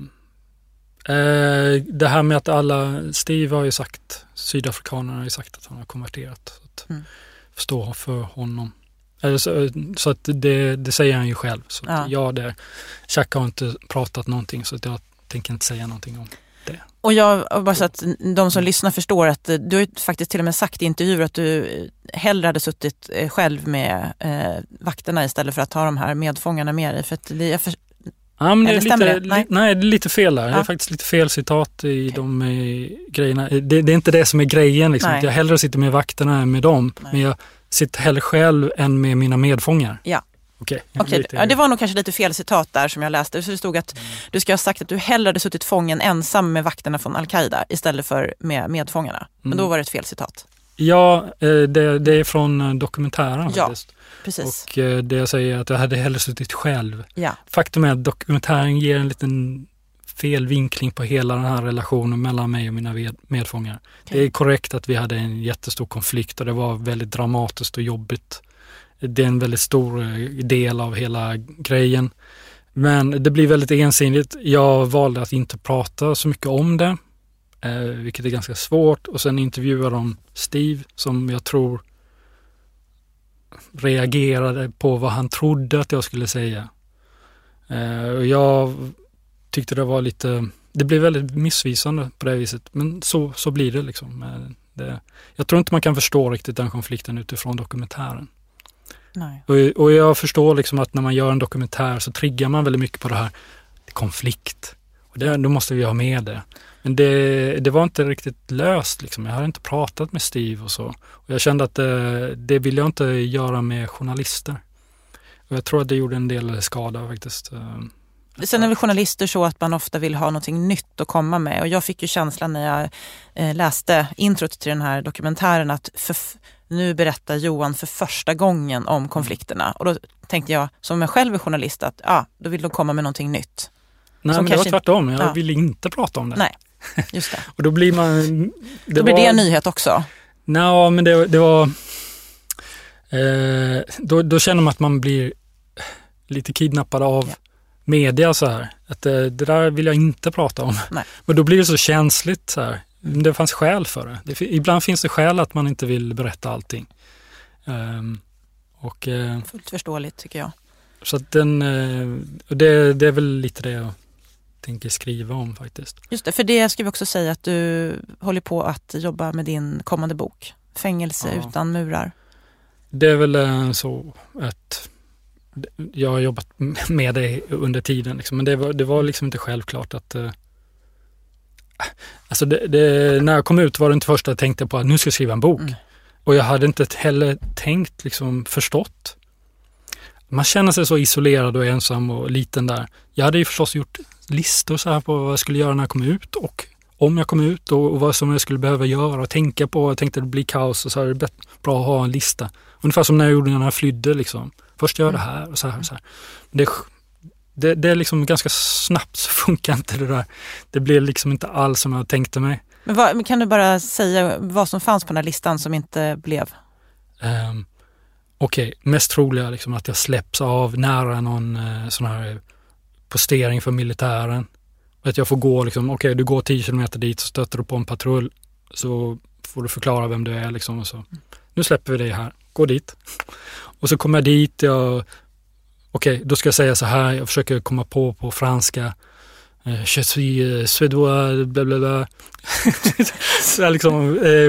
uh, det här med att alla, Steve har ju sagt, sydafrikanerna har ju sagt att han har konverterat, så att mm. förstå för honom. Uh, så, så att det, det säger han ju själv, så att ja. jag där, Chuck har inte pratat någonting, så att jag tänker inte säga någonting om det. Och jag, bara så att de som lyssnar förstår att du har faktiskt till och med sagt i intervjuer att du hellre hade suttit själv med eh, vakterna istället för att ha de här medfångarna med dig, för att det, jag för, Ja, men det är lite, det? Nej. nej, det är lite fel där. Ja. Det är faktiskt lite fel citat i okay. de eh, grejerna. Det, det är inte det som är grejen. Liksom. Jag hellre sitter med vakterna än med dem. Nej. Men jag sitter hellre själv än med mina medfångar. Ja. Okej. Okay. Okay. Ja, det var nog kanske lite fel citat där som jag läste. Så det stod att mm. du ska ha sagt att du hellre hade suttit fången ensam med vakterna från Al-Qaida istället för med medfångarna. Mm. Men då var det ett fel citat. Ja, det, det är från dokumentären ja, faktiskt. Precis. Och det jag säger är att jag hade hellre suttit själv. Ja. Faktum är att dokumentären ger en liten felvinkling på hela den här relationen mellan mig och mina medfångar. Okay. Det är korrekt att vi hade en jättestor konflikt och det var väldigt dramatiskt och jobbigt. Det är en väldigt stor del av hela grejen. Men det blir väldigt ensidigt. Jag valde att inte prata så mycket om det. Eh, vilket är ganska svårt. Och sen intervjuar de Steve som jag tror reagerade på vad han trodde att jag skulle säga. Eh, och jag tyckte det var lite... Det blev väldigt missvisande på det viset. Men så, så blir det liksom. Eh, det, jag tror inte man kan förstå riktigt den konflikten utifrån dokumentären. Nej. Och, och jag förstår liksom att när man gör en dokumentär så triggar man väldigt mycket på det här konflikt. Och det, då måste vi ha med det. Men det, det var inte riktigt löst liksom. Jag hade inte pratat med Steve och så. Och jag kände att det, det vill jag inte göra med journalister. Och jag tror att det gjorde en del skada faktiskt. Sen är väl journalister så att man ofta vill ha någonting nytt att komma med. Och jag fick ju känslan när jag eh, läste introt till den här dokumentären att för, nu berättar Johan för första gången om konflikterna. Och då tänkte jag, som jag själv är journalist, att ja, då vill de komma med någonting nytt. Nej, men det var tvärtom. Jag ja. ville inte prata om det. Nej, just det. Och då blir man... Det då blir var, det en nyhet också. Nej, men det, det var... Eh, då, då känner man att man blir lite kidnappad av ja. media så här. Att det, det där vill jag inte prata om. Nej. Men då blir det så känsligt så här. Det fanns skäl för det. det. Ibland finns det skäl att man inte vill berätta allting. Um, och, uh, Fullt förståeligt tycker jag. Så att den, uh, det, det är väl lite det jag tänker skriva om faktiskt. Just det, för det ska vi också säga att du håller på att jobba med din kommande bok. Fängelse ja. utan murar. Det är väl uh, så att jag har jobbat med det under tiden. Liksom. Men det var, det var liksom inte självklart att... Uh, Alltså det, det, när jag kom ut var det inte första jag tänkte på att nu ska jag skriva en bok. Mm. Och jag hade inte heller tänkt, liksom förstått. Man känner sig så isolerad och ensam och liten där. Jag hade ju förstås gjort listor så här på vad jag skulle göra när jag kom ut och om jag kom ut och, och vad som jag skulle behöva göra och tänka på. Jag tänkte att det blir kaos och så är det bra att ha en lista. Ungefär som när jag gjorde när jag flydde liksom. Först gör jag det här och så här och så här. Det, det, det är liksom ganska snabbt så funkar inte det där. Det blir liksom inte alls som jag tänkte mig. Men vad, kan du bara säga vad som fanns på den här listan som inte blev? Um, Okej, okay. Mest troliga liksom att jag släpps av nära någon uh, sån här postering för militären. Att jag får gå liksom, okej okay, du går tio kilometer dit så stöter du på en patrull så får du förklara vem du är liksom och så. Nu släpper vi dig här, gå dit. Och så kommer jag dit, jag, okej okay, då ska jag säga så här, jag försöker komma på på franska. Je suis suédois, bla bla bla. Så jag liksom eh,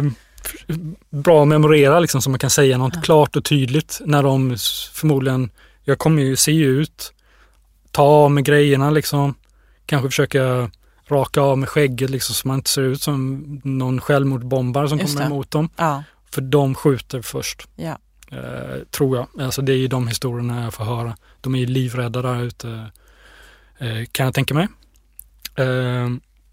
bra att memorera liksom så man kan säga något klart och tydligt när de förmodligen, jag kommer ju se ut, ta av med grejerna liksom, kanske försöka raka av med skägget liksom så man inte ser ut som någon självmordsbombare som kommer emot dem. Ja. För de skjuter först. Ja. Eh, tror jag. Alltså det är ju de historierna jag får höra. De är ju livrädda där ute. Eh, kan jag tänka mig. Eh,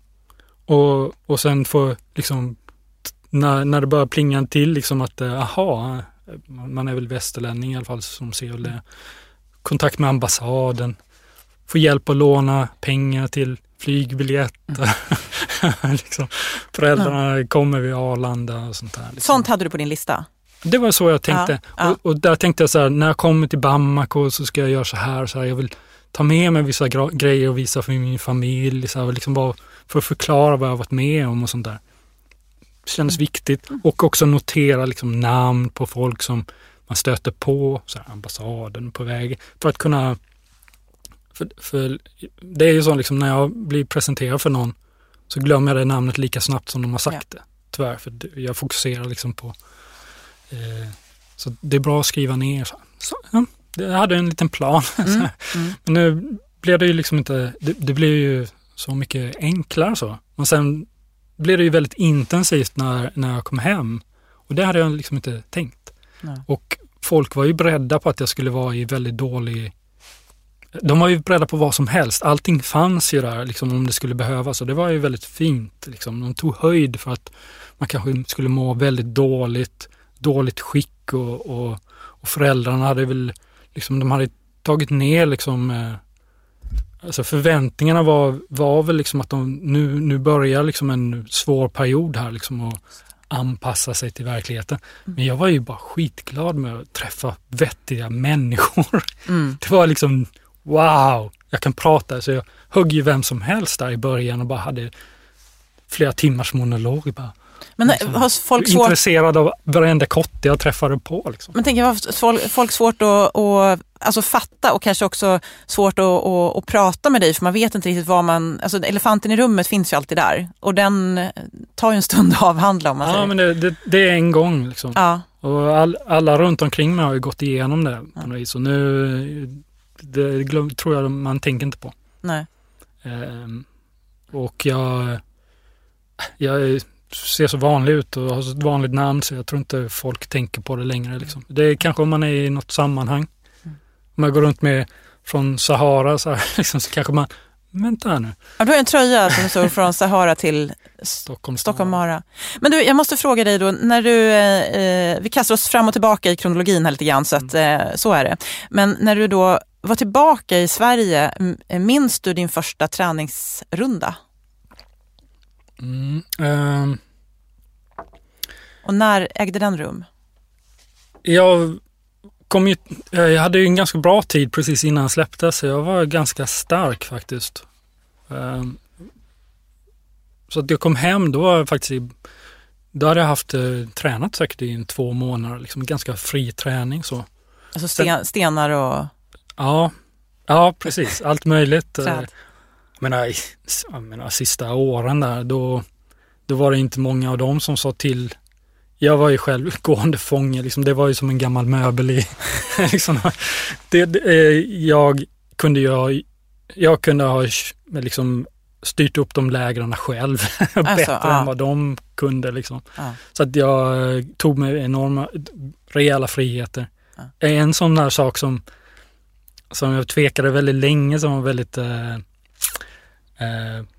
och, och sen får liksom när, när det börjar plinga till liksom att eh, aha, man är väl västerlänning i alla fall som ser det. Kontakt med ambassaden. Få hjälp att låna pengar till flygbiljetter. Mm. liksom. Föräldrarna mm. kommer vid Arlanda och sånt där. Liksom. Sånt hade du på din lista? Det var så jag tänkte. Ja, ja. Och, och där tänkte jag så här, när jag kommer till Bamako så ska jag göra så här. Så här jag vill ta med mig vissa gra- grejer och visa för min familj. Så här, liksom bara för att förklara vad jag har varit med om och sånt där. Det kändes mm. viktigt. Och också notera liksom, namn på folk som man stöter på. Så här, ambassaden på väg. För att kunna... För, för det är ju så liksom när jag blir presenterad för någon så glömmer jag det namnet lika snabbt som de har sagt ja. det. Tyvärr, för jag fokuserar liksom på eh, så det är bra att skriva ner. Så, så, ja, jag hade en liten plan. Mm. mm. Men nu blev det ju liksom inte, det, det blev ju så mycket enklare så. Och sen blev det ju väldigt intensivt när, när jag kom hem. Och det hade jag liksom inte tänkt. Nej. Och folk var ju beredda på att jag skulle vara i väldigt dålig... De var ju beredda på vad som helst. Allting fanns ju där liksom, om det skulle behövas. Och det var ju väldigt fint. Liksom. De tog höjd för att man kanske skulle må väldigt dåligt. Dåligt skick. Och, och, och föräldrarna hade väl... Liksom, de hade tagit ner... Liksom, eh, alltså förväntningarna var, var väl liksom att de nu, nu börjar liksom en svår period här. Liksom, och anpassa sig till verkligheten. Men jag var ju bara skitglad med att träffa vettiga människor. Mm. Det var liksom... Wow, jag kan prata. Så jag högg ju vem som helst där i början och bara hade flera timmars monolog. Bara, men liksom, har folk svårt... intresserad av varenda kotte jag träffade på. Liksom. Men tänker jag, har folk svårt att, att alltså, fatta och kanske också svårt att, att, att prata med dig för man vet inte riktigt vad man... Alltså elefanten i rummet finns ju alltid där och den tar ju en stund att avhandla om man ja, säger. Men det, det, det är en gång liksom. Ja. Och all, alla runt omkring mig har ju gått igenom det på något vis och nu... Det glöm, tror jag man tänker inte på. Nej. Um, och jag, jag ser så vanlig ut och har så ett vanligt namn så jag tror inte folk tänker på det längre. Liksom. Det är kanske om man är i något sammanhang. Mm. Om jag går runt med från Sahara så, här, liksom, så kanske man, vänta här nu. Ja, du har en tröja som står från Sahara till Stockholm, Stockholm Mara. Men du, jag måste fråga dig då, när du, eh, vi kastar oss fram och tillbaka i kronologin här lite grann så att eh, så är det. Men när du då var tillbaka i Sverige, minns du din första träningsrunda? Mm, um, och när ägde den rum? Jag kom ju, jag hade ju en ganska bra tid precis innan jag släppte så jag var ganska stark faktiskt. Um, så att jag kom hem då var jag faktiskt då hade jag haft eh, tränat säkert i två månader, liksom ganska fri träning så. Alltså sten, stenar och... Ja, ja precis. Allt möjligt. Jag menar, jag menar, sista åren där, då, då var det inte många av dem som sa till. Jag var ju själv gående fånge. Liksom, det var ju som en gammal möbel i... liksom, det, det, jag kunde ju jag kunde ha liksom, styrt upp de lägren själv alltså, bättre ja. än vad de kunde. Liksom. Ja. Så att jag tog mig enorma, rejäla friheter. Ja. En sån där sak som som jag tvekade väldigt länge som var väldigt eh, eh,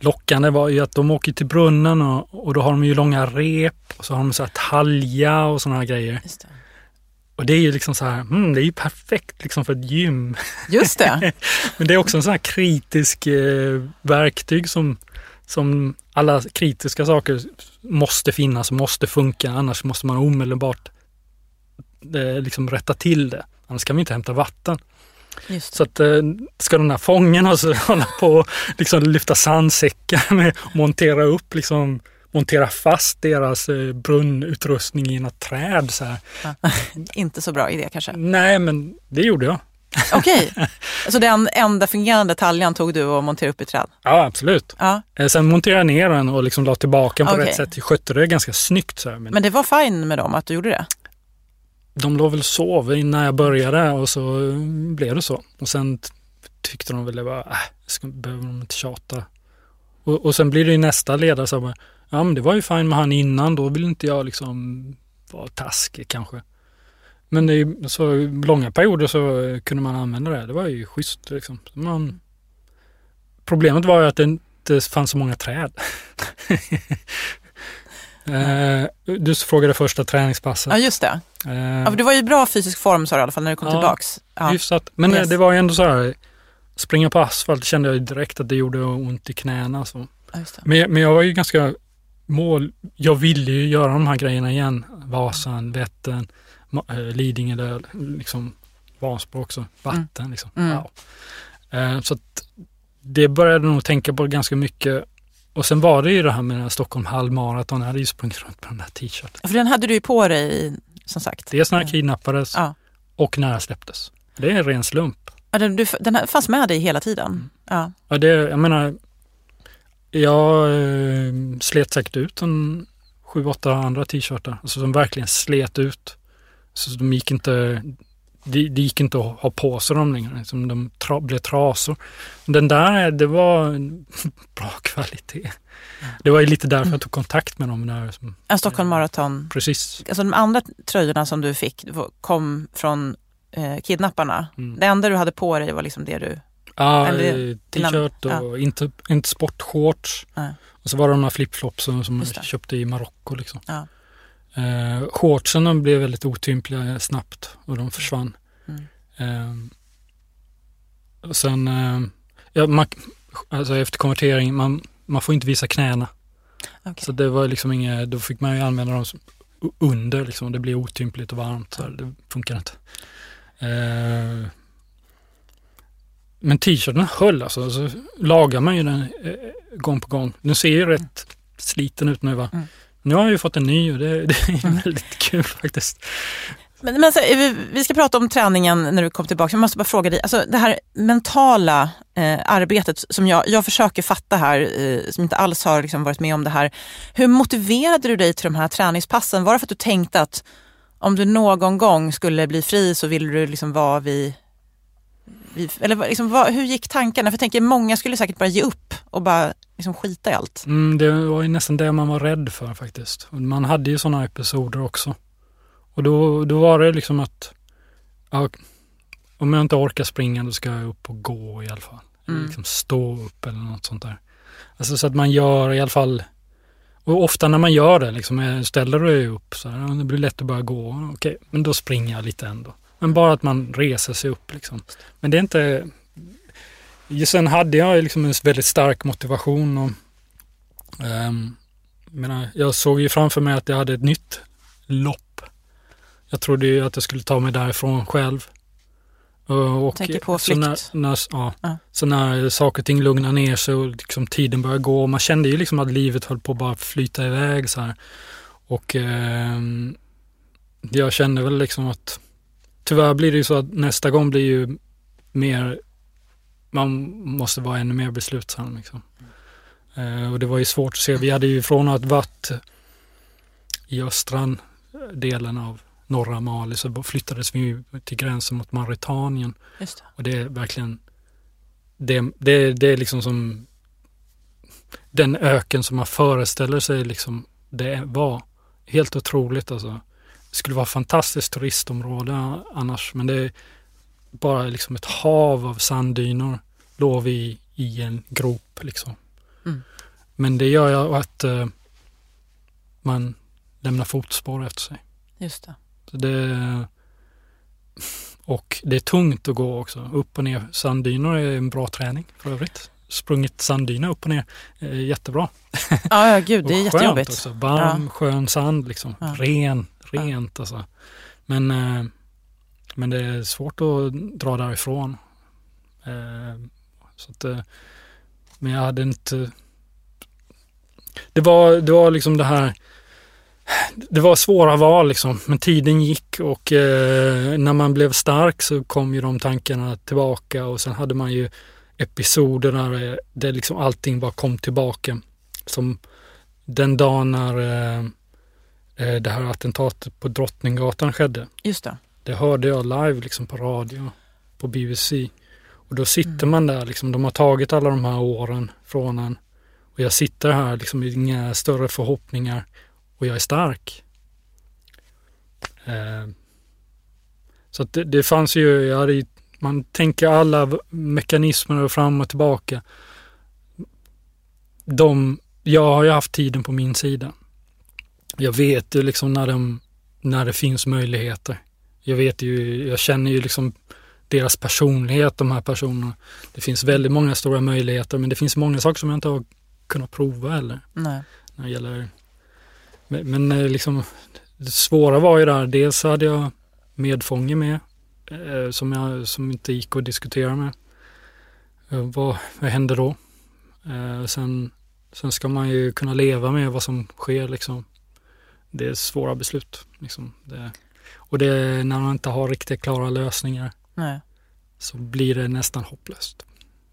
lockande var ju att de åker till brunnen och, och då har de ju långa rep och så har de så här talja och såna här grejer. Just det. Och det är ju liksom så här, mm, det är ju perfekt liksom för ett gym. Just det. Men det är också en sån här kritisk eh, verktyg som, som alla kritiska saker måste finnas och måste funka. Annars måste man omedelbart eh, liksom rätta till det. Annars kan vi inte hämta vatten. Just det. Så att eh, ska den här fången alltså hålla på och liksom lyfta sandsäckar med och montera upp liksom montera fast deras eh, brunnutrustning i något träd så här. Ja. Inte så bra idé kanske. Nej, men det gjorde jag. Okej, okay. Så den enda fungerande taljan tog du och monterade upp i träd? Ja, absolut. Ja. Sen monterade jag ner den och liksom la tillbaka den på okay. rätt sätt. Jag skötte det ganska snyggt. Så här. Men, men det var fine med dem att du gjorde det? De låg väl sov innan jag började och så blev det så. Och sen tyckte de väl att äh, ska, behöver de inte tjata. Och, och sen blir det ju nästa ledare så här, ja men det var ju fine med han innan, då vill inte jag liksom vara taskig kanske. Men i så långa perioder så kunde man använda det. Det var ju schysst liksom. Man, problemet var ju att det inte fanns så många träd. eh, du frågade första träningspasset. Ja, just det. Eh, ja, för det var ju bra fysisk form så i alla fall när du kom ja, tillbaks. Ja, hyfsat. Men yes. det var ju ändå så här, springa på asfalt kände jag direkt att det gjorde ont i knäna. Så. Ja, just det. Men, men jag var ju ganska mål. Jag ville ju göra de här grejerna igen. Vasan, Vättern, Lidingö, där liksom Vansbro också, vatten mm. liksom. Mm. Wow. Eh, så att det började nog tänka på ganska mycket. Och sen var det ju det här med den här Stockholm halvmaraton. Jag hade ju sprungit runt på den där t-shirten. För den hade du ju på dig, som sagt. Dels när jag kidnappades ja. och när jag släpptes. Det är en ren slump. Ja, den, du, den fanns med dig hela tiden. Mm. Ja. Ja, det, jag menar, jag eh, slet säkert ut en sju, åtta andra t-shirtar. Alltså som verkligen slet ut. Så de gick inte, det, det gick inte att ha på sig dem längre. Liksom de tra, blev trasor. Den där, det var en bra kvalitet. Det var ju lite därför jag tog kontakt med dem. Där, som, en Stockholm maraton. Precis. Alltså de andra tröjorna som du fick kom från eh, kidnapparna. Mm. Det enda du hade på dig var liksom det du... Ja, t-shirt och ja. inte, inte sportshorts. Ja. Och så var det de här flipflops som, som jag köpte i Marocko. Liksom. Ja. Eh, shortsen blev väldigt otympliga snabbt och de försvann. Mm. Eh, och sen eh, ja, man, alltså efter konvertering man, man får inte visa knäna. Okay. Så det var liksom inga, då fick man ju använda dem som under liksom, det blir otympligt och varmt så det funkar inte. Eh, men t-shirten höll alltså, så lagar man ju den eh, gång på gång. Den ser ju rätt sliten ut nu va. Mm. Nu har jag ju fått en ny och det, det är mm. väldigt kul faktiskt. Men, men så, vi ska prata om träningen när du kom tillbaka. Jag måste bara fråga dig, alltså det här mentala eh, arbetet som jag, jag försöker fatta här, eh, som inte alls har liksom varit med om det här. Hur motiverade du dig till de här träningspassen? Var det för att du tänkte att om du någon gång skulle bli fri så ville du liksom vara vid... vid eller liksom, vad, hur gick tankarna? För jag tänker, många skulle säkert bara ge upp och bara liksom skita i allt. Mm, det var ju nästan det man var rädd för faktiskt. Man hade ju sådana episoder också. Och då, då var det liksom att ja, om jag inte orkar springa då ska jag upp och gå i alla fall. Mm. Eller liksom stå upp eller något sånt där. Alltså så att man gör i alla fall, och ofta när man gör det liksom, ställer du upp så här, det blir lätt att börja gå. Okej, men då springer jag lite ändå. Men bara att man reser sig upp liksom. Men det är inte... Sen hade jag liksom en väldigt stark motivation. Och, um, menar, jag såg ju framför mig att jag hade ett nytt lopp. Jag trodde ju att jag skulle ta mig därifrån själv. Och tänker på så flykt. När, när, ja, ja. Så när saker och ting lugnar ner sig och liksom tiden börjar gå. Man kände ju liksom att livet höll på att bara flyta iväg så här. Och um, jag kände väl liksom att tyvärr blir det ju så att nästa gång blir ju mer, man måste vara ännu mer beslutsam liksom. Mm. Uh, och det var ju svårt att se. Vi hade ju från att varit i östra delen av norra Mali så flyttades vi till gränsen mot Mauritanien. Just det. Och det är verkligen det, det, det är liksom som den öken som man föreställer sig liksom, det var helt otroligt alltså. Det skulle vara ett fantastiskt turistområde annars, men det är bara liksom ett hav av sanddyner, låg vi i en grop liksom. Mm. Men det gör ju att uh, man lämnar fotspår efter sig. Just det. Så det. Och det är tungt att gå också. Upp och ner. Sanddynor är en bra träning för övrigt. Sprungit sanddyna upp och ner är jättebra. Ja, ja gud, det är jättejobbigt. Också. Varm, ja. skön sand liksom. Ja. Ren, rent ja. alltså. Men, uh, men det är svårt att dra därifrån. Uh, så att, uh, men jag hade inte... Det var, det var liksom det här... Det var svåra val liksom, men tiden gick och eh, när man blev stark så kom ju de tankarna tillbaka och sen hade man ju episoder där det liksom allting bara kom tillbaka. Som den dagen när eh, det här attentatet på Drottninggatan skedde. Just det. Det hörde jag live liksom på radio, på B B C. Och då sitter mm. man där liksom, de har tagit alla de här åren från en. Och jag sitter här liksom med inga större förhoppningar. Och jag är stark. Eh, så att det, det fanns ju, jag hade, man tänker alla mekanismer fram och tillbaka. De, jag har ju haft tiden på min sida. Jag vet ju liksom när, de, när det finns möjligheter. Jag vet ju, jag känner ju liksom deras personlighet, de här personerna. Det finns väldigt många stora möjligheter, men det finns många saker som jag inte har kunnat prova heller. Nej. När det gäller... Men, men liksom, det svåra var ju där, dels hade jag medfånge med eh, som, jag, som inte gick att diskutera med. Eh, vad, vad hände då? Eh, sen, sen ska man ju kunna leva med vad som sker. Liksom. Det är svåra beslut. Liksom. Det, och det, när man inte har riktigt klara lösningar Nej. Så blir det nästan hopplöst.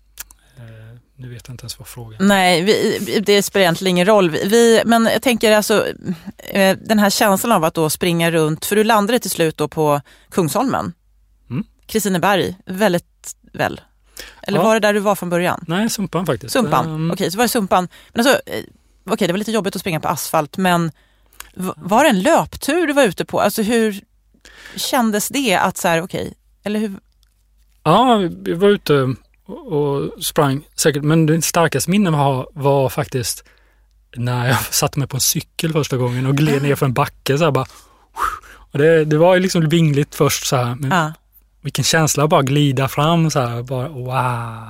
Eh, nu vet jag inte ens vad frågan är. Nej, vi, det spelar egentligen ingen roll. Vi, men jag tänker alltså, eh, den här känslan av att då springa runt, för du landade till slut då på Kungsholmen. Mm. Kristineberg, väldigt väl. Eller ja. var det där du var från början? Nej, Sumpan faktiskt. Sumpan, um... okej, okay, så var det Sumpan. Men alltså, eh, okej, okay, det var lite jobbigt att springa på asfalt, men v- var det en löptur du var ute på? Alltså hur kändes det att så här, okej, okay, eller hur? Ja, vi var ute och sprang säkert, men det starkaste minnen var, var faktiskt när jag satte mig på en cykel första gången och gled ner för en backe så här bara, och det, det var ju liksom vingligt först så här, men ja. Vilken känsla att bara glida fram så här, bara wow.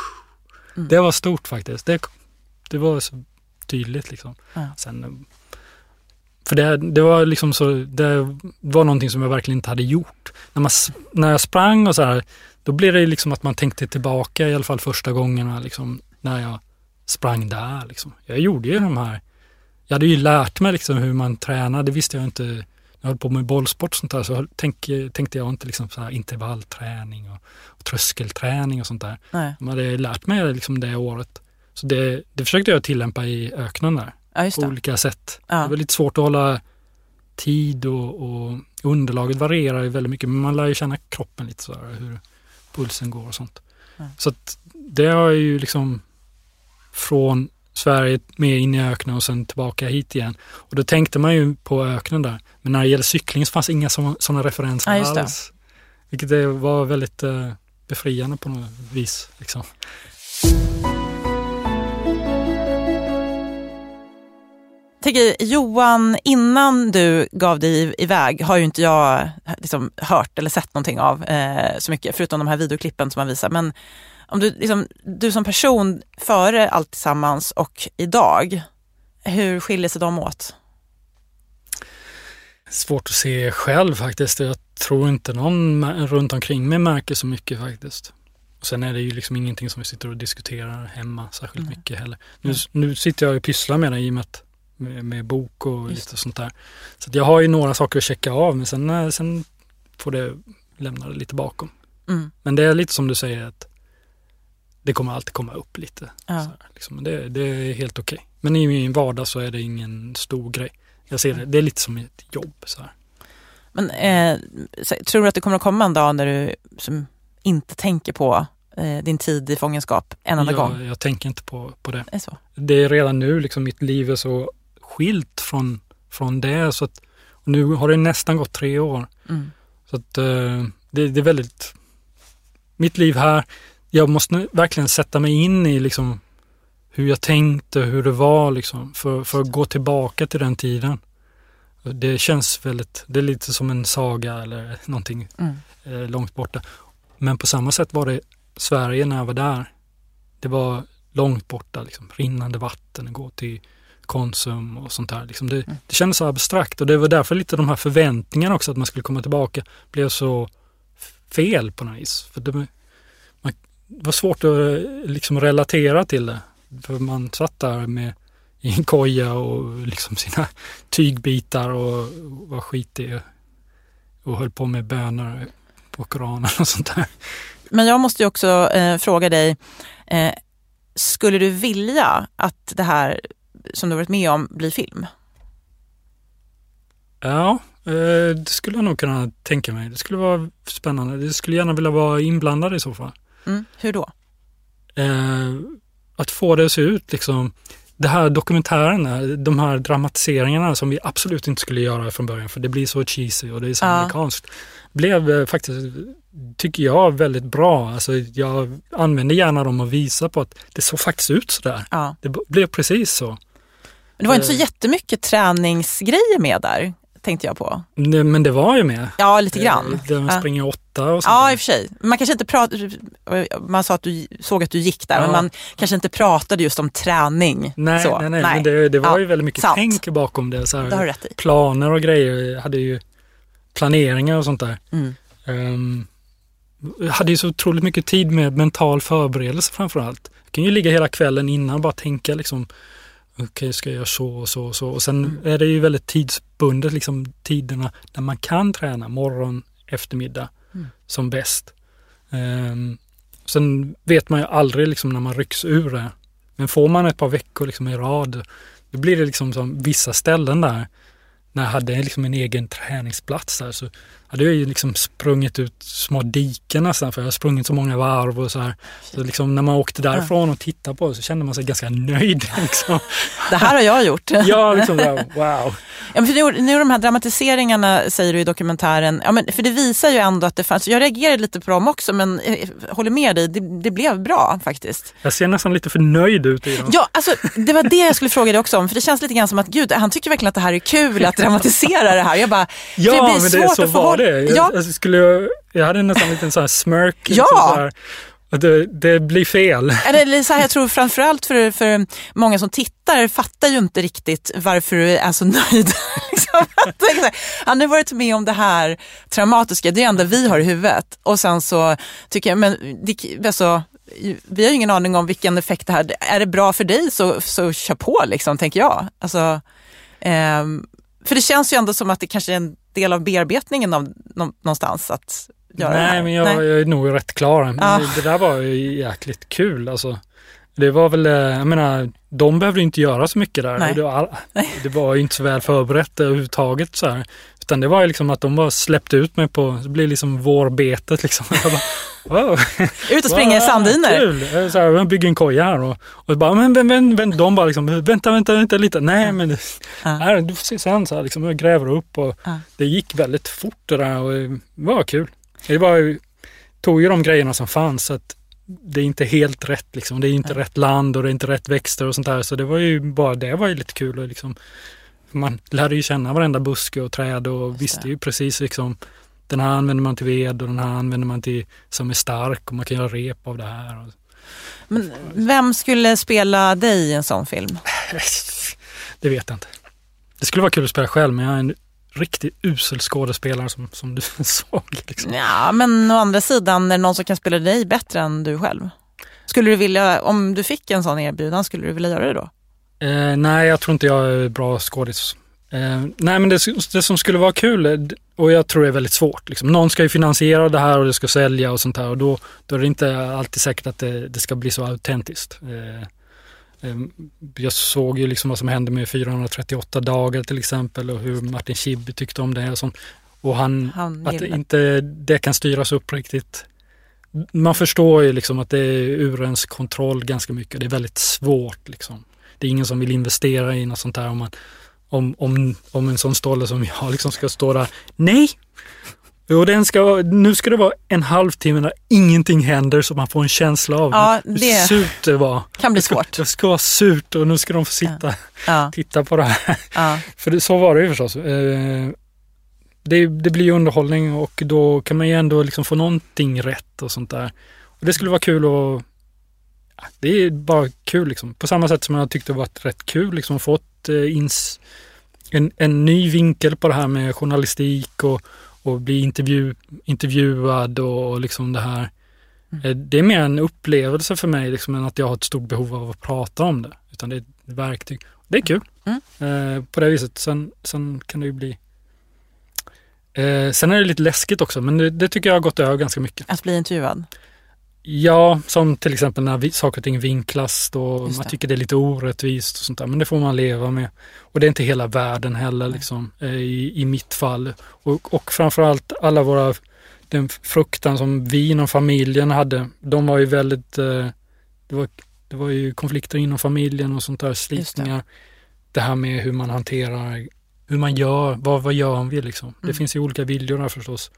Mm. Det var stort faktiskt. Det, det var så tydligt liksom. Ja. Sen, för det, det var liksom så, det var någonting som jag verkligen inte hade gjort. När, man, när jag sprang och så här, då blev det liksom att man tänkte tillbaka i alla fall första gångerna liksom, när jag sprang där. Liksom. Jag gjorde ju de här, jag hade ju lärt mig liksom hur man tränar, det visste jag inte. När jag höll på med bollsport och sånt där, så tänk, tänkte jag inte liksom så här intervallträning och, och tröskelträning och sånt där. Nej. Man hade lärt mig liksom det året. Så det, det försökte jag tillämpa i öknen där. Ja, just det. På olika sätt. Ja. Det var lite svårt att hålla tid och, och underlaget varierar ju väldigt mycket, men man lär ju känna kroppen lite så här, hur pulsen går och sånt. Ja. Så att det har ju liksom från Sverige med in i öknen och sen tillbaka hit igen. Och då tänkte man ju på öknen där. Men när det gäller cykling så fanns inga sådana referenser ja, alls. Vilket det var väldigt uh, befriande på något vis. Liksom. Tänker, Johan, innan du gav dig iväg har ju inte jag liksom hört eller sett någonting av eh, så mycket, förutom de här videoklippen som man visar. Men om du, liksom, du som person före allt tillsammans och idag, hur skiljer sig de åt? Svårt att se själv faktiskt. Jag tror inte någon runt omkring mig märker så mycket faktiskt. Och sen är det ju liksom ingenting som vi sitter och diskuterar hemma särskilt mm. mycket heller. Nu, nu sitter jag och pysslar med det i och med att Med, med bok och Just. lite sånt där. Så att jag har ju några saker att checka av, men sen, sen får det lämna det lite bakom. Mm. Men det är lite som du säger, att det kommer alltid komma upp lite. Ja. Så här, liksom. det, det är helt okej. Okay. Men i min vardag så är det ingen stor grej. Jag ser det, det är lite som ett jobb. Så här. Men eh, tror du att det kommer att komma en dag när du som inte tänker på eh, din tid i fångenskap en enda jag, gång? Jag tänker inte på, på det. Det är så. Det är redan nu, liksom mitt liv är så skilt från, från det. Så att, och nu har det nästan gått tre år. Mm. Så att uh, det, det är väldigt... Mitt liv här, jag måste verkligen sätta mig in i liksom hur jag tänkte, hur det var liksom, för, för att gå tillbaka till den tiden. Det känns väldigt, det är lite som en saga eller någonting mm. eh, långt borta. Men på samma sätt var det Sverige när jag var där. Det var långt borta, liksom, rinnande vatten, gå till Konsum och sånt där. Liksom. Det, mm. det kändes så abstrakt och det var därför lite de här förväntningarna också att man skulle komma tillbaka blev så fel på något vis. För det, man, det var svårt att liksom relatera till det. För man satt där med i en koja och liksom sina tygbitar och var skitig och höll på med böner på Koranen och sånt där. Men jag måste ju också eh, fråga dig, eh, skulle du vilja att det här som du varit med om blir film? Ja, eh, det skulle jag nog kunna tänka mig. Det skulle vara spännande. Det skulle gärna vilja vara inblandad i så fall. Mm, hur då? Eh, att få det att se ut liksom. Det här dokumentären, de här dramatiseringarna som vi absolut inte skulle göra från början för det blir så cheesy och det är så ja. amerikanskt. Blev faktiskt, tycker jag, väldigt bra. Alltså, jag använder gärna dem och visar på att det såg faktiskt ut så där. Ja. Det blev precis så. Det var inte så jättemycket träningsgrejer med där, tänkte jag på. Nej, men det var ju med. Ja, lite grann. Där man springer åtta och sånt. Ja, i och för sig. Man kanske inte pratade, man sa att du såg att du gick där, ja. men man kanske inte pratade just om träning. Nej, så. nej, nej, nej. Men det, det var ja, ju väldigt mycket sant. tänk bakom det. Så här, det har rätt i. Planer och grejer. Jag hade ju planeringar och sånt där. Mm. Um, jag hade ju så otroligt mycket tid med mental förberedelse framförallt. Jag kan ju ligga hela kvällen innan och bara tänka liksom okej, okay, ska jag göra så och så och så. Och sen mm. är det ju väldigt tidsbundet liksom tiderna där man kan träna morgon, eftermiddag mm. som bäst. Um, sen vet man ju aldrig liksom när man rycks ur det. Men får man ett par veckor liksom i rad, då blir det liksom som vissa ställen där. När jag hade liksom en egen träningsplats där så hade jag ju liksom sprungit ut små diken nästan för jag har sprungit så många varv och så här. Så liksom när man åkte därifrån och tittade på det så kände man sig ganska nöjd. Liksom. Det här har jag gjort. Ja, liksom där, wow. Ja, för nu, nu de här dramatiseringarna säger du i dokumentären, ja, men för det visar ju ändå att det fanns, jag reagerade lite på dem också men jag håller med dig, det, det blev bra faktiskt. Jag ser nästan lite för nöjd ut i dem. Ja, alltså det var det jag skulle fråga dig också om, för det känns lite grann som att gud, han tycker verkligen att det här är kul att dramatisera det här. Jag bara, ja, det blir men svårt det, så att få var det. Jag, ja. alltså, skulle jag, jag hade nästan en liten sån här smirk. Ja. Liksom, så här. Det, det blir fel. Eller så här, jag tror framförallt för, för många som tittar fattar ju inte riktigt varför du är så nöjd. Han har varit med om det här traumatiska, det är enda vi har i huvudet. Och sen så tycker jag, men det, alltså, vi har ju ingen aning om vilken effekt det här, är det bra för dig så, så kör på liksom, tänker jag. Alltså, eh, för det känns ju ändå som att det kanske är en del av bearbetningen av någonstans att göra Nej, det här. men jag, Nej. jag är nog rätt klar. Men ah. det, det där var ju jäkligt kul. Alltså, det var väl, jag menar, de behövde inte göra så mycket där. Nej. Det var, det var ju inte så väl förberett överhuvudtaget så här. Utan det var ju liksom att de bara släppte ut mig på, det blir liksom vårbetet liksom. Jag bara, wow. Ut och springa wow, i sanddyner. Kul. Så här, jag bygger en koja här och, och bara, men, men, men, men de bara liksom, vänta, vänta, vänta lite. Nej, men ah. här, du får se sen så här, liksom, jag gräver upp och ah. det gick väldigt fort det där och det var kul. Det var, tog ju de grejerna som fanns så att det är inte helt rätt liksom. Det är inte Nej. rätt land och det är inte rätt växter och sånt där. Så det var ju bara, det var ju lite kul och liksom, man lärde ju känna varenda buske och träd och visste ju precis liksom, den här använder man till ved och den här använder man till som är stark och man kan göra rep av det här. Men vem skulle spela dig i en sån film? Det vet jag inte. Det skulle vara kul att spela själv, men jag är en riktigt usel skådespelare som, som du såg. Liksom. Ja, men å andra sidan är det någon som kan spela dig bättre än du själv. Skulle du vilja, om du fick en sån erbjudan, skulle du vilja göra det då? Eh, nej, jag tror inte jag är bra skådis. Eh, nej, men det, det som skulle vara kul, och jag tror det är väldigt svårt. Liksom. Någon ska ju finansiera det här och det ska sälja och sånt här. Och då, då är det inte alltid säkert att det, det ska bli så autentiskt. Eh, Jag såg ju liksom vad som hände med fyrahundratrettioåtta dagar till exempel och hur Martin Schibbye tyckte om det och, sånt. Och han, han att det inte det kan styras upp riktigt. Man förstår ju liksom att det är ur ens kontroll ganska mycket. Det är väldigt svårt liksom. Det är ingen som vill investera i något sånt där om, man, om, om, om en sån stolle som jag liksom ska stå där. Nej! Jo, den ska, nu ska det vara en halvtimme när ingenting händer så man får en känsla av ja, hur det surt det var. Kan bli det ska, svårt. Det ska vara surt och nu ska de få sitta ja. Ja. titta på det här. Ja. För det, så var det ju förstås. Eh, det, det blir ju underhållning och då kan man ju ändå liksom få någonting rätt och sånt där. Och det skulle vara kul och ja, det är bara kul liksom. På samma sätt som jag tyckte det var rätt kul liksom fått eh, ins, en, en ny vinkel på det här med journalistik och och bli intervju, intervjuad och, och liksom det här. Mm. Det är mer en upplevelse för mig liksom, än att jag har ett stort behov av att prata om det. Utan det är ett verktyg. Det är kul. Mm. Eh, på det viset. Sen, sen kan det ju bli... Eh, sen är det lite läskigt också, men det, det tycker jag har gått över ganska mycket. Att bli intervjuad? Ja, som till exempel när vi, saker och ting vinklas då man tycker det är lite orättvist och sånt där. Men det får man leva med. Och det är inte hela världen heller liksom, i, i mitt fall. Och, och framförallt alla våra, den fruktan som vi inom familjen hade, de var ju väldigt, eh, det, var, det var ju konflikter inom familjen och sånt där, slitningar. Det. det här med hur man hanterar, hur man gör, vad, vad gör vi liksom. Mm. Det finns ju olika viljor där förstås.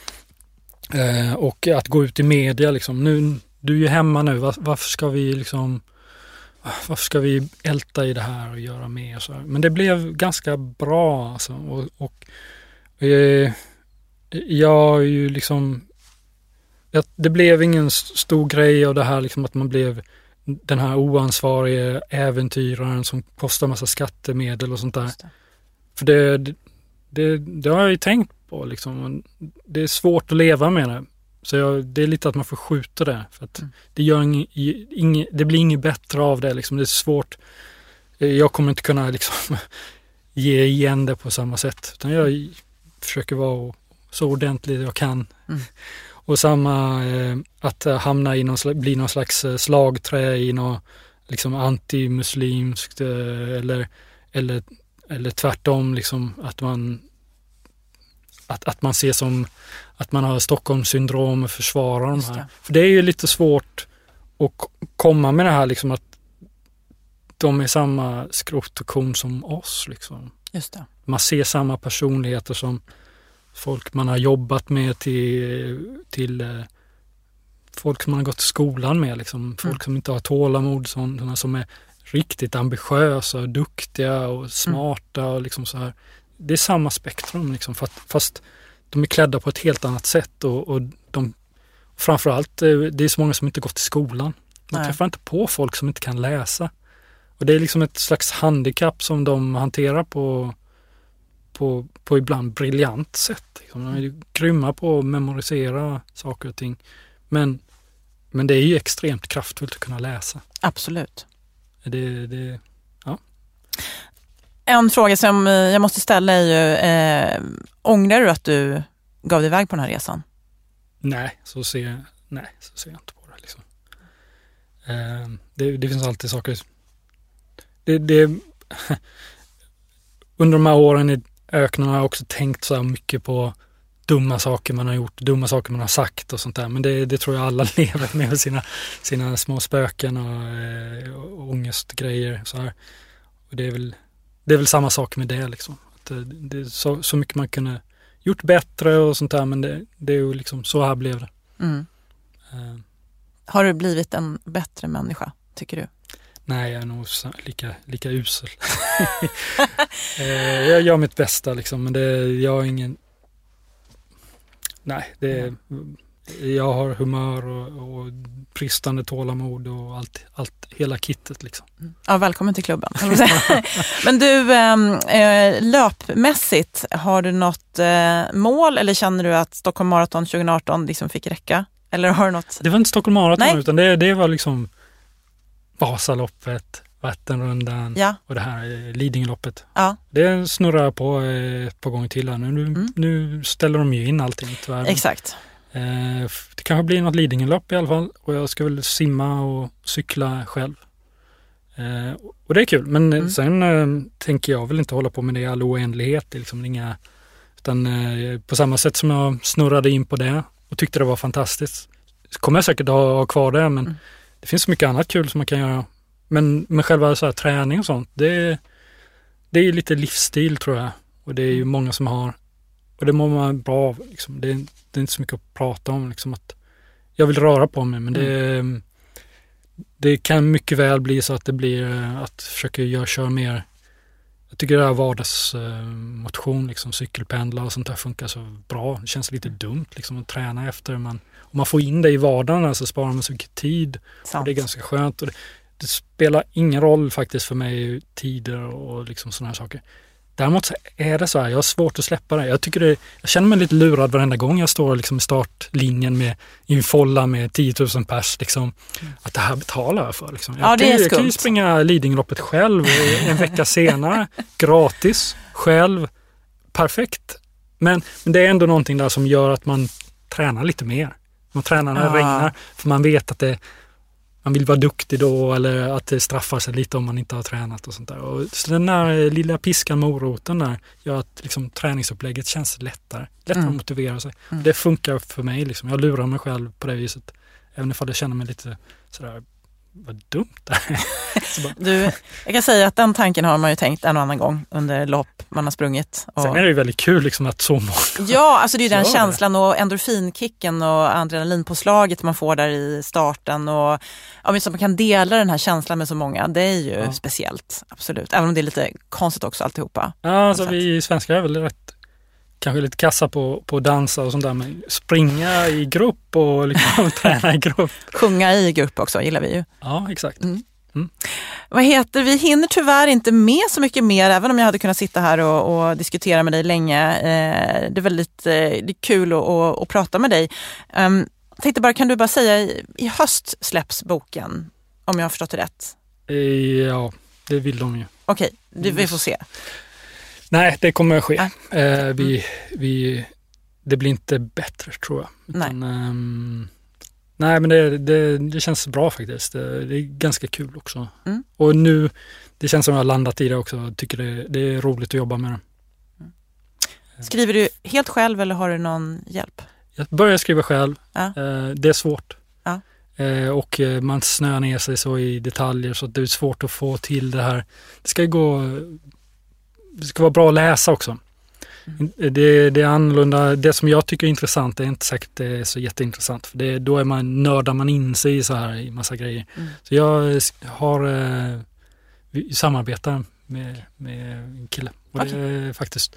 Eh, och att gå ut i media liksom. Nu, du är ju hemma nu, Var, varför ska vi liksom varför ska vi älta i det här och göra mer så här? Men det blev ganska bra alltså. och, och eh, jag är ju liksom jag, det blev ingen stor grej av det här liksom, att man blev den här oansvariga äventyraren som kostar massa skattemedel och sånt där. Det. För det, det, det har jag ju tänkt på liksom. Det är svårt att leva med det. Så jag, det är lite att man får skjuta det. För att mm. det, gör ing, ing, det blir inget bättre av det. Liksom. Det är svårt. Jag kommer inte kunna liksom, ge igen det på samma sätt. Utan jag försöker vara så ordentlig jag kan. Mm. Och samma eh, att hamna i någon slags, bli någon slags slagträ i något liksom antimuslimskt eh, eller, eller, eller tvärtom liksom, att man Att, att man ser som att man har Stockholmssyndrom och försvarar de här. För det är ju lite svårt att komma med det här liksom, att de är samma skrot och korn som oss. Liksom. Just det. Man ser samma personligheter som folk man har jobbat med till, till eh, folk som man har gått i skolan med. Liksom. Folk mm. som inte har tålamod, sådana som är riktigt ambitiösa och duktiga och smarta. Mm. Och liksom så här. Det är samma spektrum liksom, fast de är klädda på ett helt annat sätt och, och de, framförallt det är så många som inte gått i skolan. Man Nej. träffar inte på folk som inte kan läsa. Och det är liksom ett slags handikapp som de hanterar på, på, på ibland briljant sätt. Liksom. De är ju grymma på att memorisera saker och ting. Men, men det är ju extremt kraftfullt att kunna läsa. Absolut. Det, det, ja. En fråga som jag måste ställa är ju, eh, ångrar du att du gav dig iväg på den här resan? Nej, så ser, nej, så ser jag inte på det. Liksom. Eh, det, det finns alltid saker... Det, det, under de här åren i öknen har jag också tänkt så här mycket på dumma saker man har gjort, dumma saker man har sagt och sånt där. Men det, det tror jag alla lever med sina, sina små spöken och, och ångestgrejer. Så här. Och det är väl... Det är väl samma sak med det liksom. Att det, det är så, så mycket man kunde gjort bättre och sånt där, men det, det är ju liksom så här blev det. Mm. Uh, Har du blivit en bättre människa, tycker du? Nej, jag är nog lika, lika usel. uh, jag gör mitt bästa liksom, men det, jag har ingen... Nej, det är... Mm. Jag har humör och, och bristande tålamod och allt, allt, hela kittet liksom. Ja, välkommen till klubben. Men du, äh, löpmässigt, har du något äh, mål eller känner du att Stockholm Marathon tjugo arton liksom fick räcka? Eller har du något? Det var inte Stockholm Marathon. Nej. Utan det, det var liksom Vasaloppet, Vätternrundan ja. Och det här Lidingöloppet. Ja. Det snurrar på ett par gånger till här. Nu, mm. nu ställer de ju in allting tyvärr. Exakt. Det kanske blir något Lidingölopp i alla fall. Och jag ska väl simma och cykla själv. Och det är kul. Men mm. sen äh, tänker jag väl inte hålla på med det i all oändlighet. Det är liksom inga, utan äh, på samma sätt som jag snurrade in på det och tyckte det var fantastiskt. Så kommer jag säkert ha, ha kvar det. Men mm. det finns så mycket annat kul som man kan göra. Men med själva så här, träning och sånt. Det, det är lite livsstil tror jag. Och det är ju många som har. Och det mår man bra av. Liksom. Det, är, det är inte så mycket att prata om. Liksom, att jag vill röra på mig, men mm. det, det kan mycket väl bli så att det blir att försöka göra, köra mer. Jag tycker det här vardagsmotion, liksom, cykelpendla och sånt där funkar så bra. Det känns lite dumt liksom, att träna efter. Men om man får in det i vardagen så sparar man så mycket tid. Och det är ganska skönt. Och det, det spelar ingen roll faktiskt för mig tider och liksom såna här saker. Däremot så är det så här, jag har svårt att släppa det. Jag tycker det, jag känner mig lite lurad varenda gång jag står liksom i startlinjen med i en folla med tio tusen pers. Liksom, mm. Att det här betalar jag för. Liksom. Jag, ja, det är kan, jag kan ju springa Lidingöloppet själv en vecka senare. Gratis, själv. Perfekt. Men, men det är ändå någonting där som gör att man tränar lite mer. Man tränar när det ja. regnar. För man vet att det man vill vara duktig då, eller att det straffar sig lite om man inte har tränat och sånt där. Och så den där lilla piskan, moroten där, gör att liksom, träningsupplägget känns lättare. Lättare mm. att motivera sig. Mm. Det funkar för mig. Liksom. Jag lurar mig själv på det viset. Även ifall jag känner mig lite sådär, vad dumt det är. bara... Du, jag kan säga att den tanken har man ju tänkt en och annan gång under lopp man har sprungit. Och... Sen är det ju väldigt kul liksom, att så många... Ja, alltså det är ju den känslan och endorfinkicken och adrenalinpåslaget man får där i starten. Och ja, men så man kan dela den här känslan med så många. Det är ju ja. speciellt, absolut. Även om det är lite konstigt också alltihopa. Ja, alltså vi svenskar är väl rätt... kanske lite kassa på, på dansa och sånt där, men springa i grupp och liksom träna i grupp. Sjunga i grupp också, gillar vi ju. Ja, exakt. Mm. Mm. Vad heter, vi hinner tyvärr inte med så mycket mer, även om jag hade kunnat sitta här och, och diskutera med dig länge. Eh, det är väldigt eh, det är kul att, att, att prata med dig. Um, jag tänkte bara, kan du bara säga, i, i höst släpps boken, om jag har förstått det rätt? Eh, ja, det vill de ju. Okej, okay, vi får se. Nej, det kommer att ske. Ah. Eh, vi, vi, det blir inte bättre, tror jag. Utan, nej. Um, nej, men det, det, det känns bra faktiskt. Det, det är ganska kul också. Mm. Och nu, det känns som jag har landat i det också. Jag tycker det, det är roligt att jobba med det. Mm. Skriver du helt själv eller har du någon hjälp? Jag börjar skriva själv. Ah. Eh, det är svårt. Ah. Eh, och man snör ner sig så i detaljer så att det är svårt att få till det här. Det ska gå... Det ska vara bra att läsa också. Mm. Det, det är annorlunda. Det som jag tycker är intressant är inte säkert det är så jätteintressant. För det, då är man, nördar man in sig i så här i massa grejer. Mm. Så jag har eh, vi samarbetar med, med en kille. Och okay. det är faktiskt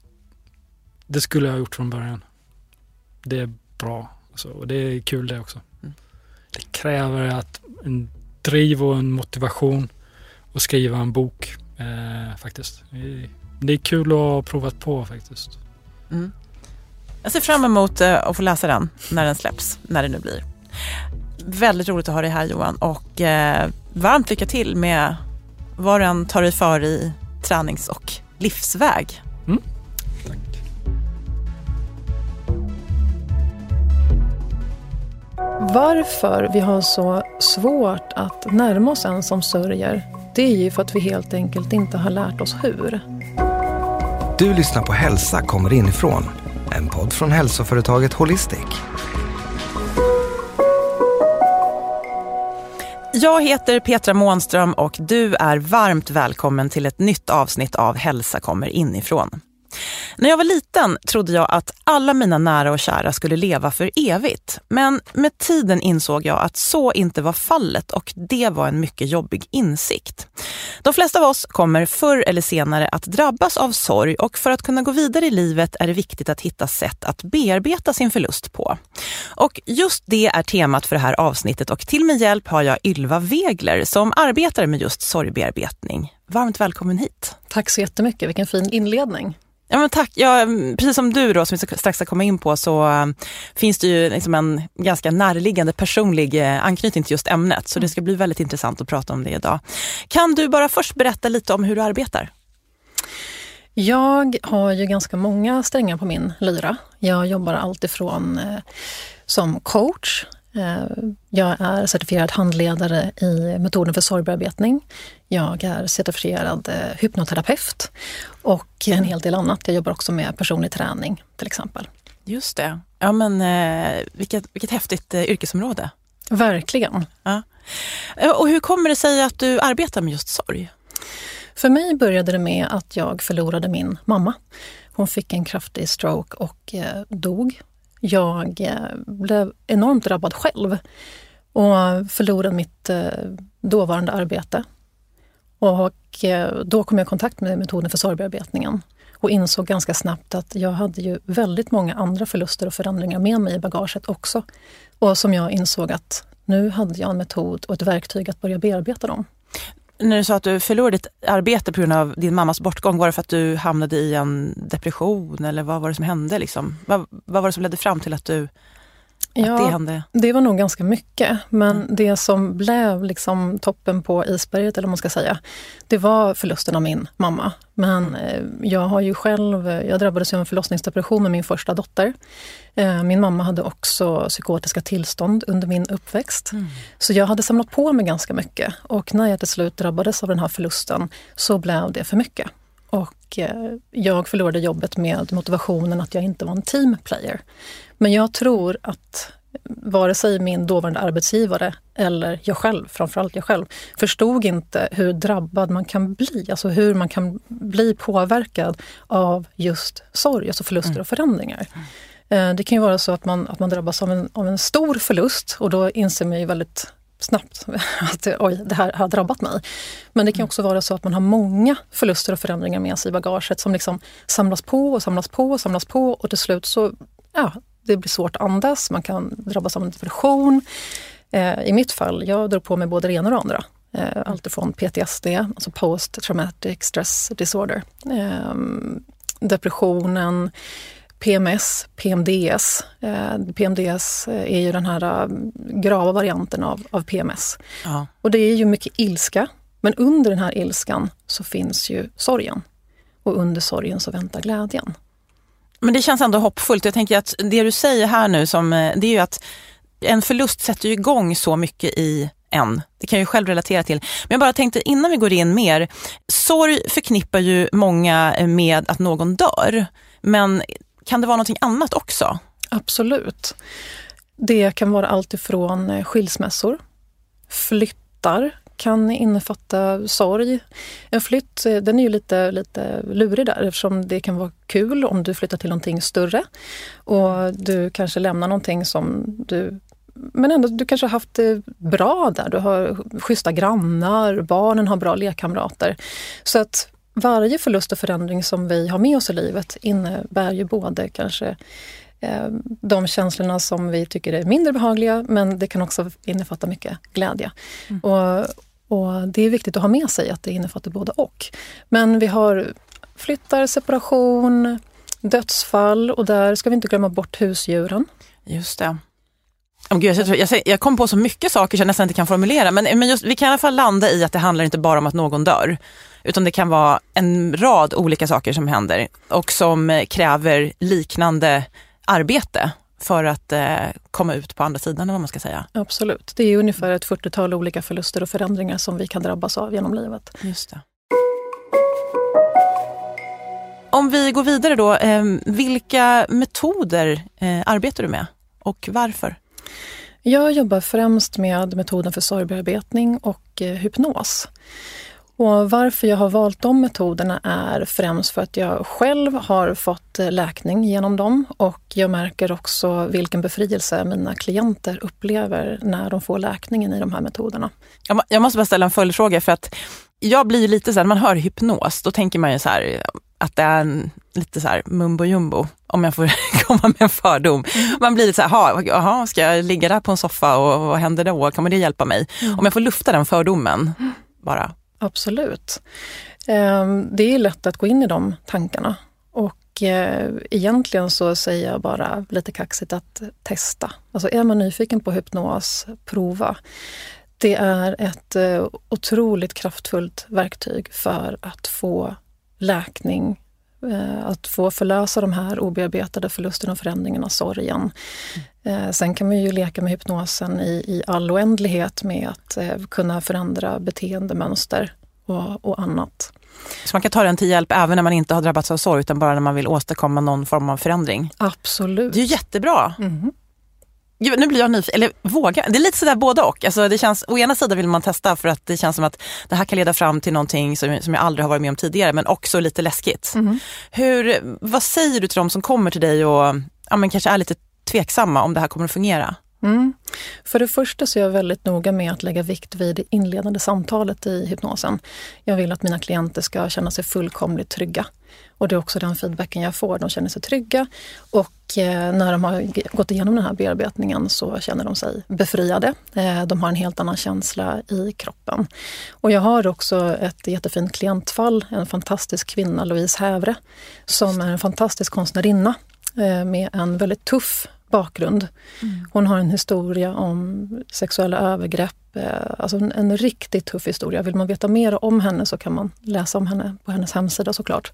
det skulle jag ha gjort från början. Det är bra. Alltså, och det är kul det också. Mm. Det kräver att en driv och en motivation att skriva en bok. Eh, faktiskt. Det är kul att ha provat på faktiskt. Mm. Jag ser fram emot eh, att få läsa den när den släpps, när det nu blir. Väldigt roligt att ha dig här, Johan, och eh, varmt lycka till med vad den tar dig för i tränings- och livsväg. Mm. Tack. Varför vi har så svårt att närma oss en som sörjer, det är ju för att vi helt enkelt inte har lärt oss hur. Du lyssnar på Hälsa kommer inifrån. En podd från hälsoföretaget Holistic. Jag heter Petra Månström och du är varmt välkommen till ett nytt avsnitt av Hälsa kommer inifrån. När jag var liten trodde jag att alla mina nära och kära skulle leva för evigt. Men med tiden insåg jag att så inte var fallet och det var en mycket jobbig insikt. De flesta av oss kommer förr eller senare att drabbas av sorg och för att kunna gå vidare i livet är det viktigt att hitta sätt att bearbeta sin förlust på. Och just det är temat för det här avsnittet och till min hjälp har jag Ylva Wegler som arbetar med just sorgbearbetning. Varmt välkommen hit. Tack så jättemycket, vilken fin inledning. Ja, men tack. Ja, precis som du då, som vi strax ska komma in på, så uh, finns det ju liksom en ganska närliggande personlig uh, anknytning till just ämnet. Så det ska bli väldigt intressant att prata om det idag. Kan du bara först berätta lite om hur du arbetar? Jag har ju ganska många strängar på min lyra. Jag jobbar alltifrån uh, som coach. Jag är certifierad handledare i metoden för sorgbearbetning. Jag är certifierad hypnoterapeut och en hel del annat. Jag jobbar också med personlig träning till exempel. Just det. Ja, men eh, vilket, vilket häftigt eh, yrkesområde. Verkligen. Ja. Och hur kommer det sig att du arbetar med just sorg? För mig började det med att jag förlorade min mamma. Hon fick en kraftig stroke och eh, dog. Jag eh, blev enormt drabbad själv och förlorade mitt eh, dåvarande arbete. Och eh, då kom jag i kontakt med metoden för sorgbearbetningen och insåg ganska snabbt att jag hade ju väldigt många andra förluster och förändringar med mig i bagaget också. Och som jag insåg att nu hade jag en metod och ett verktyg att börja bearbeta dem. När du sa att du förlorade ditt arbete på grund av din mammas bortgång, var det för att du hamnade i en depression eller vad var det som hände? Liksom? Vad, vad var det som ledde fram till att, du, att ja, det hände? Det var nog ganska mycket, men mm. det som blev liksom toppen på isberget, eller vad man ska säga, det var förlusten av min mamma. Men eh, jag har ju själv, jag drabbades av en förlossningsdepression med min första dotter. Eh, min mamma hade också psykotiska tillstånd under min uppväxt. Mm. Så jag hade samlat på mig ganska mycket. Och när jag till slut drabbades av den här förlusten så blev det för mycket. Och eh, jag förlorade jobbet med motivationen att jag inte var en teamplayer. Men jag tror att vare sig min dåvarande arbetsgivare eller jag själv, framförallt jag själv, förstod inte hur drabbad man kan bli. Alltså hur man kan bli påverkad av just sorg, alltså förluster mm. och förändringar. Mm. Det kan ju vara så att man, att man drabbas av en, av en stor förlust och då inser man ju väldigt snabbt att oj, det här har drabbat mig. Men det kan också vara så att man har många förluster och förändringar med sig i bagaget som liksom samlas på och samlas på och samlas på och till slut så, ja, det blir svårt att andas, man kan drabbas av en depression. Eh, I mitt fall, jag drog på mig både det ena och det andra. Eh, allt ifrån P T S D, alltså Post Traumatic Stress Disorder. Eh, depressionen, P M S, P M D S. Eh, P M D S är ju den här uh, grava varianten av, av P M S. Ja. Och det är ju mycket ilska, men under den här ilskan så finns ju sorgen. Och under sorgen så väntar glädjen. Men det känns ändå hoppfullt. Jag tänker att det du säger här nu, som, det är ju att en förlust sätter ju igång så mycket i en. Det kan jag ju själv relatera till. Men jag bara tänkte innan vi går in mer, sorg förknippar ju många med att någon dör. Men kan det vara någonting annat också? Absolut. Det kan vara allt ifrån skilsmässor, flyttar, kan innefatta sorg. En flytt, den är ju lite, lite lurig där eftersom det kan vara kul om du flyttar till någonting större och du kanske lämnar någonting som du, men ändå du kanske har haft det bra där. Du har schyssta grannar, barnen har bra lekkamrater. Så att varje förlust och förändring som vi har med oss i livet innebär ju både kanske de känslorna som vi tycker är mindre behagliga, men det kan också innefatta mycket glädje. Mm. Och, och det är viktigt att ha med sig att det innefattar både och. Men vi har flyttar, separation, dödsfall och där ska vi inte glömma bort husdjuren. Just det. Oh, Gud, jag, jag, jag kom på så mycket saker som jag nästan inte kan formulera, men, men just, vi kan i alla fall landa i att det handlar inte bara om att någon dör, utan det kan vara en rad olika saker som händer och som kräver liknande arbete för att eh, komma ut på andra sidan, vad man ska säga. Absolut. Det är ungefär ett fyrtiotal olika förluster och förändringar som vi kan drabbas av genom livet. Just det. Om vi går vidare då, eh, vilka metoder eh, arbetar du med och varför? Jag jobbar främst med metoden för sorgbearbetning och eh, hypnos. Och varför jag har valt de metoderna är främst för att jag själv har fått läkning genom dem och jag märker också vilken befrielse mina klienter upplever när de får läkningen i de här metoderna. Jag måste bara ställa en följdfråga för att jag blir lite så här, när man hör hypnos då tänker man ju så här att det är en, lite så här mumbo jumbo, om jag får komma med en fördom. Man blir lite så här, aha, ska jag ligga där på en soffa och vad händer då? Kommer det hjälpa mig? Mm. Om jag får lufta den fördomen bara. Absolut. Det är lätt att gå in i de tankarna och egentligen så säger jag bara lite kaxigt att testa. Alltså är man nyfiken på hypnos, prova. Det är ett otroligt kraftfullt verktyg för att få läkning, att få förlösa de här obearbetade förlusterna och förändringarna, sorgen. Mm. Sen kan man ju leka med hypnosen i, i all oändlighet med att eh, kunna förändra beteendemönster och, och annat. Så man kan ta den till hjälp även när man inte har drabbats av sorg utan bara när man vill åstadkomma någon form av förändring? Absolut. Det är ju jättebra. Mm. Gud, nu blir jag nyfiken, eller våga. Det är lite sådär både och. Alltså, det känns, å ena sidan vill man testa för att det känns som att det här kan leda fram till någonting som, som jag aldrig har varit med om tidigare, men också lite läskigt. Mm. Hur, vad säger du till dem som kommer till dig och ja, men kanske är lite tveksamma om det här kommer att fungera? Mm. För det första så är jag väldigt noga med att lägga vikt vid det inledande samtalet i hypnosen. Jag vill att mina klienter ska känna sig fullkomligt trygga. Och det är också den feedbacken jag får. De känner sig trygga och eh, när de har gått igenom den här bearbetningen så känner de sig befriade. Eh, de har en helt annan känsla i kroppen. Och jag har också ett jättefint klientfall, en fantastisk kvinna, Louise Hävre, som är en fantastisk konstnärinna eh, med en väldigt tuff bakgrund. Mm. Hon har en historia om sexuella övergrepp, eh, alltså en, en riktigt tuff historia. Vill man veta mer om henne så kan man läsa om henne på hennes hemsida såklart.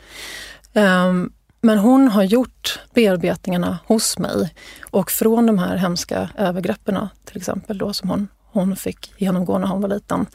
Um, men hon har gjort bearbetningarna hos mig och från de här hemska övergrepperna till exempel då som hon, hon fick genomgå när hon var liten,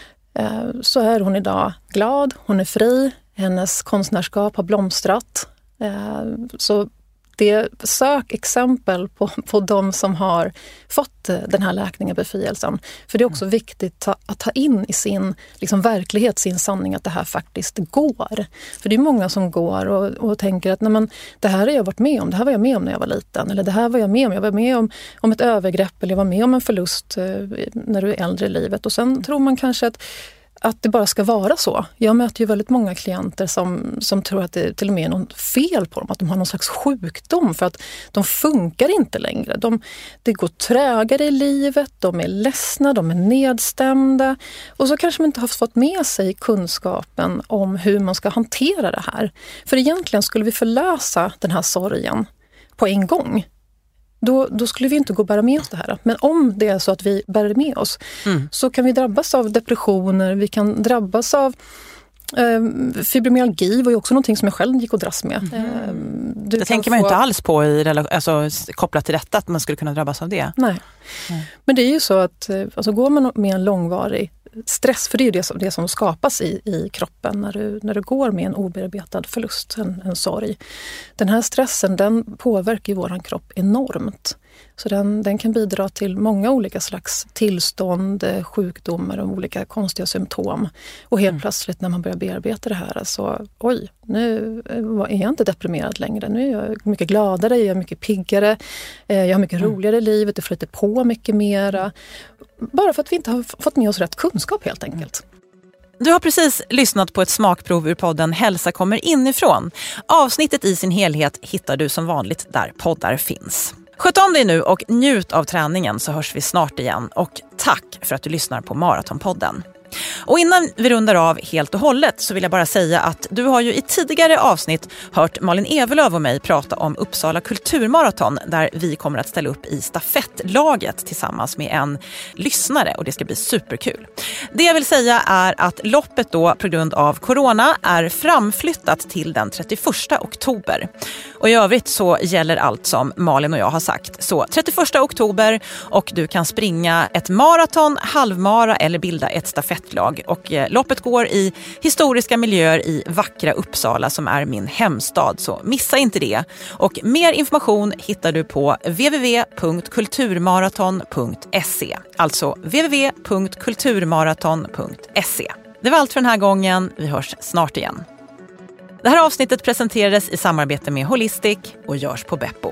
eh, så är hon idag glad, hon är fri, hennes konstnärskap har blomstrat. Eh, så det sök exempel på, på de som har fått den här läkningen, befrielsen. För det är också viktigt ta, att ta in i sin liksom, verklighet, sin sanning att det här faktiskt går. För det är många som går och, och tänker att nej, men, det här har jag varit med om, det här var jag med om när jag var liten. Eller det här var jag med om, jag var med om, om ett övergrepp eller jag var med om en förlust eh, när du är äldre i livet. Och sen tror man kanske att att det bara ska vara så. Jag möter ju väldigt många klienter som, som tror att det till och med är något fel på dem. Att de har någon slags sjukdom för att de funkar inte längre. De, det går trögare i livet, de är ledsna, de är nedstämda. Och så kanske man inte har fått med sig kunskapen om hur man ska hantera det här. För egentligen skulle vi förlösa den här sorgen på en gång. Då, då skulle vi inte gå och bära med oss det här. Men om det är så att vi bär med oss mm. så kan vi drabbas av depressioner, vi kan drabbas av eh, fibromyalgi var ju också någonting som jag själv gick och dras med. Mm. Eh, det tänker man ju få... inte alls på i, alltså, kopplat till detta att man skulle kunna drabbas av det. Nej, mm. men det är ju så att alltså, går man med en långvarig stress, för det är ju det som, det som skapas i, i kroppen när du, när du går med en obearbetad förlust, en, en sorg. Den här stressen, den påverkar ju våran kropp enormt. Så den, den kan bidra till många olika slags tillstånd, sjukdomar och olika konstiga symptom. Och helt mm. plötsligt när man börjar bearbeta det här så, oj, nu är jag inte deprimerad längre. Nu är jag mycket gladare, jag är mycket piggare, jag har mycket mm. roligare i livet, det flyter på mycket mera. Bara för att vi inte har fått med oss rätt kunskap helt enkelt. Du har precis lyssnat på ett smakprov ur podden Hälsa kommer inifrån. Avsnittet i sin helhet hittar du som vanligt där poddar finns. Sköt om dig nu och njut av träningen så hörs vi snart igen. Och tack för att du lyssnar på Maratonpodden. Och innan vi rundar av helt och hållet så vill jag bara säga att du har ju i tidigare avsnitt hört Malin Evelöv och mig prata om Uppsala kulturmaraton där vi kommer att ställa upp i stafettlaget tillsammans med en lyssnare och det ska bli superkul. Det jag vill säga är att loppet då på grund av corona är framflyttat till den trettioförsta oktober. Och i övrigt så gäller allt som Malin och jag har sagt. Så trettioförsta oktober och du kan springa ett maraton, halvmara eller bilda ett stafettlag. Och eh, loppet går i historiska miljöer i vackra Uppsala som är min hemstad. Så missa inte det. Och mer information hittar du på w w w punkt kulturmaraton punkt se. Alltså w w w punkt kulturmaraton punkt se. Det var allt för den här gången. Vi hörs snart igen. Det här avsnittet presenterades i samarbete med Holistic och görs på Beppo.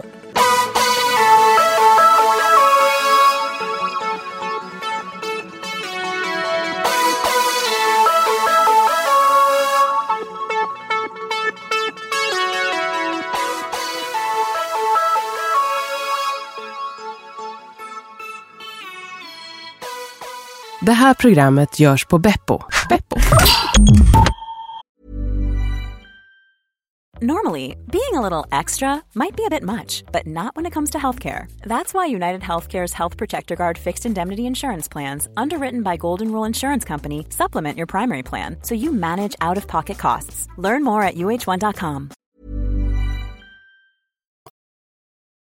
Det här programmet görs på Beppo. Beppo. Normally, being a little extra might be a bit much, but not when it comes to healthcare. That's why United Healthcare's Health Protector Guard fixed indemnity insurance plans, underwritten by Golden Rule Insurance Company, supplement your primary plan so you manage out-of-pocket costs. Learn more at U H one dot com.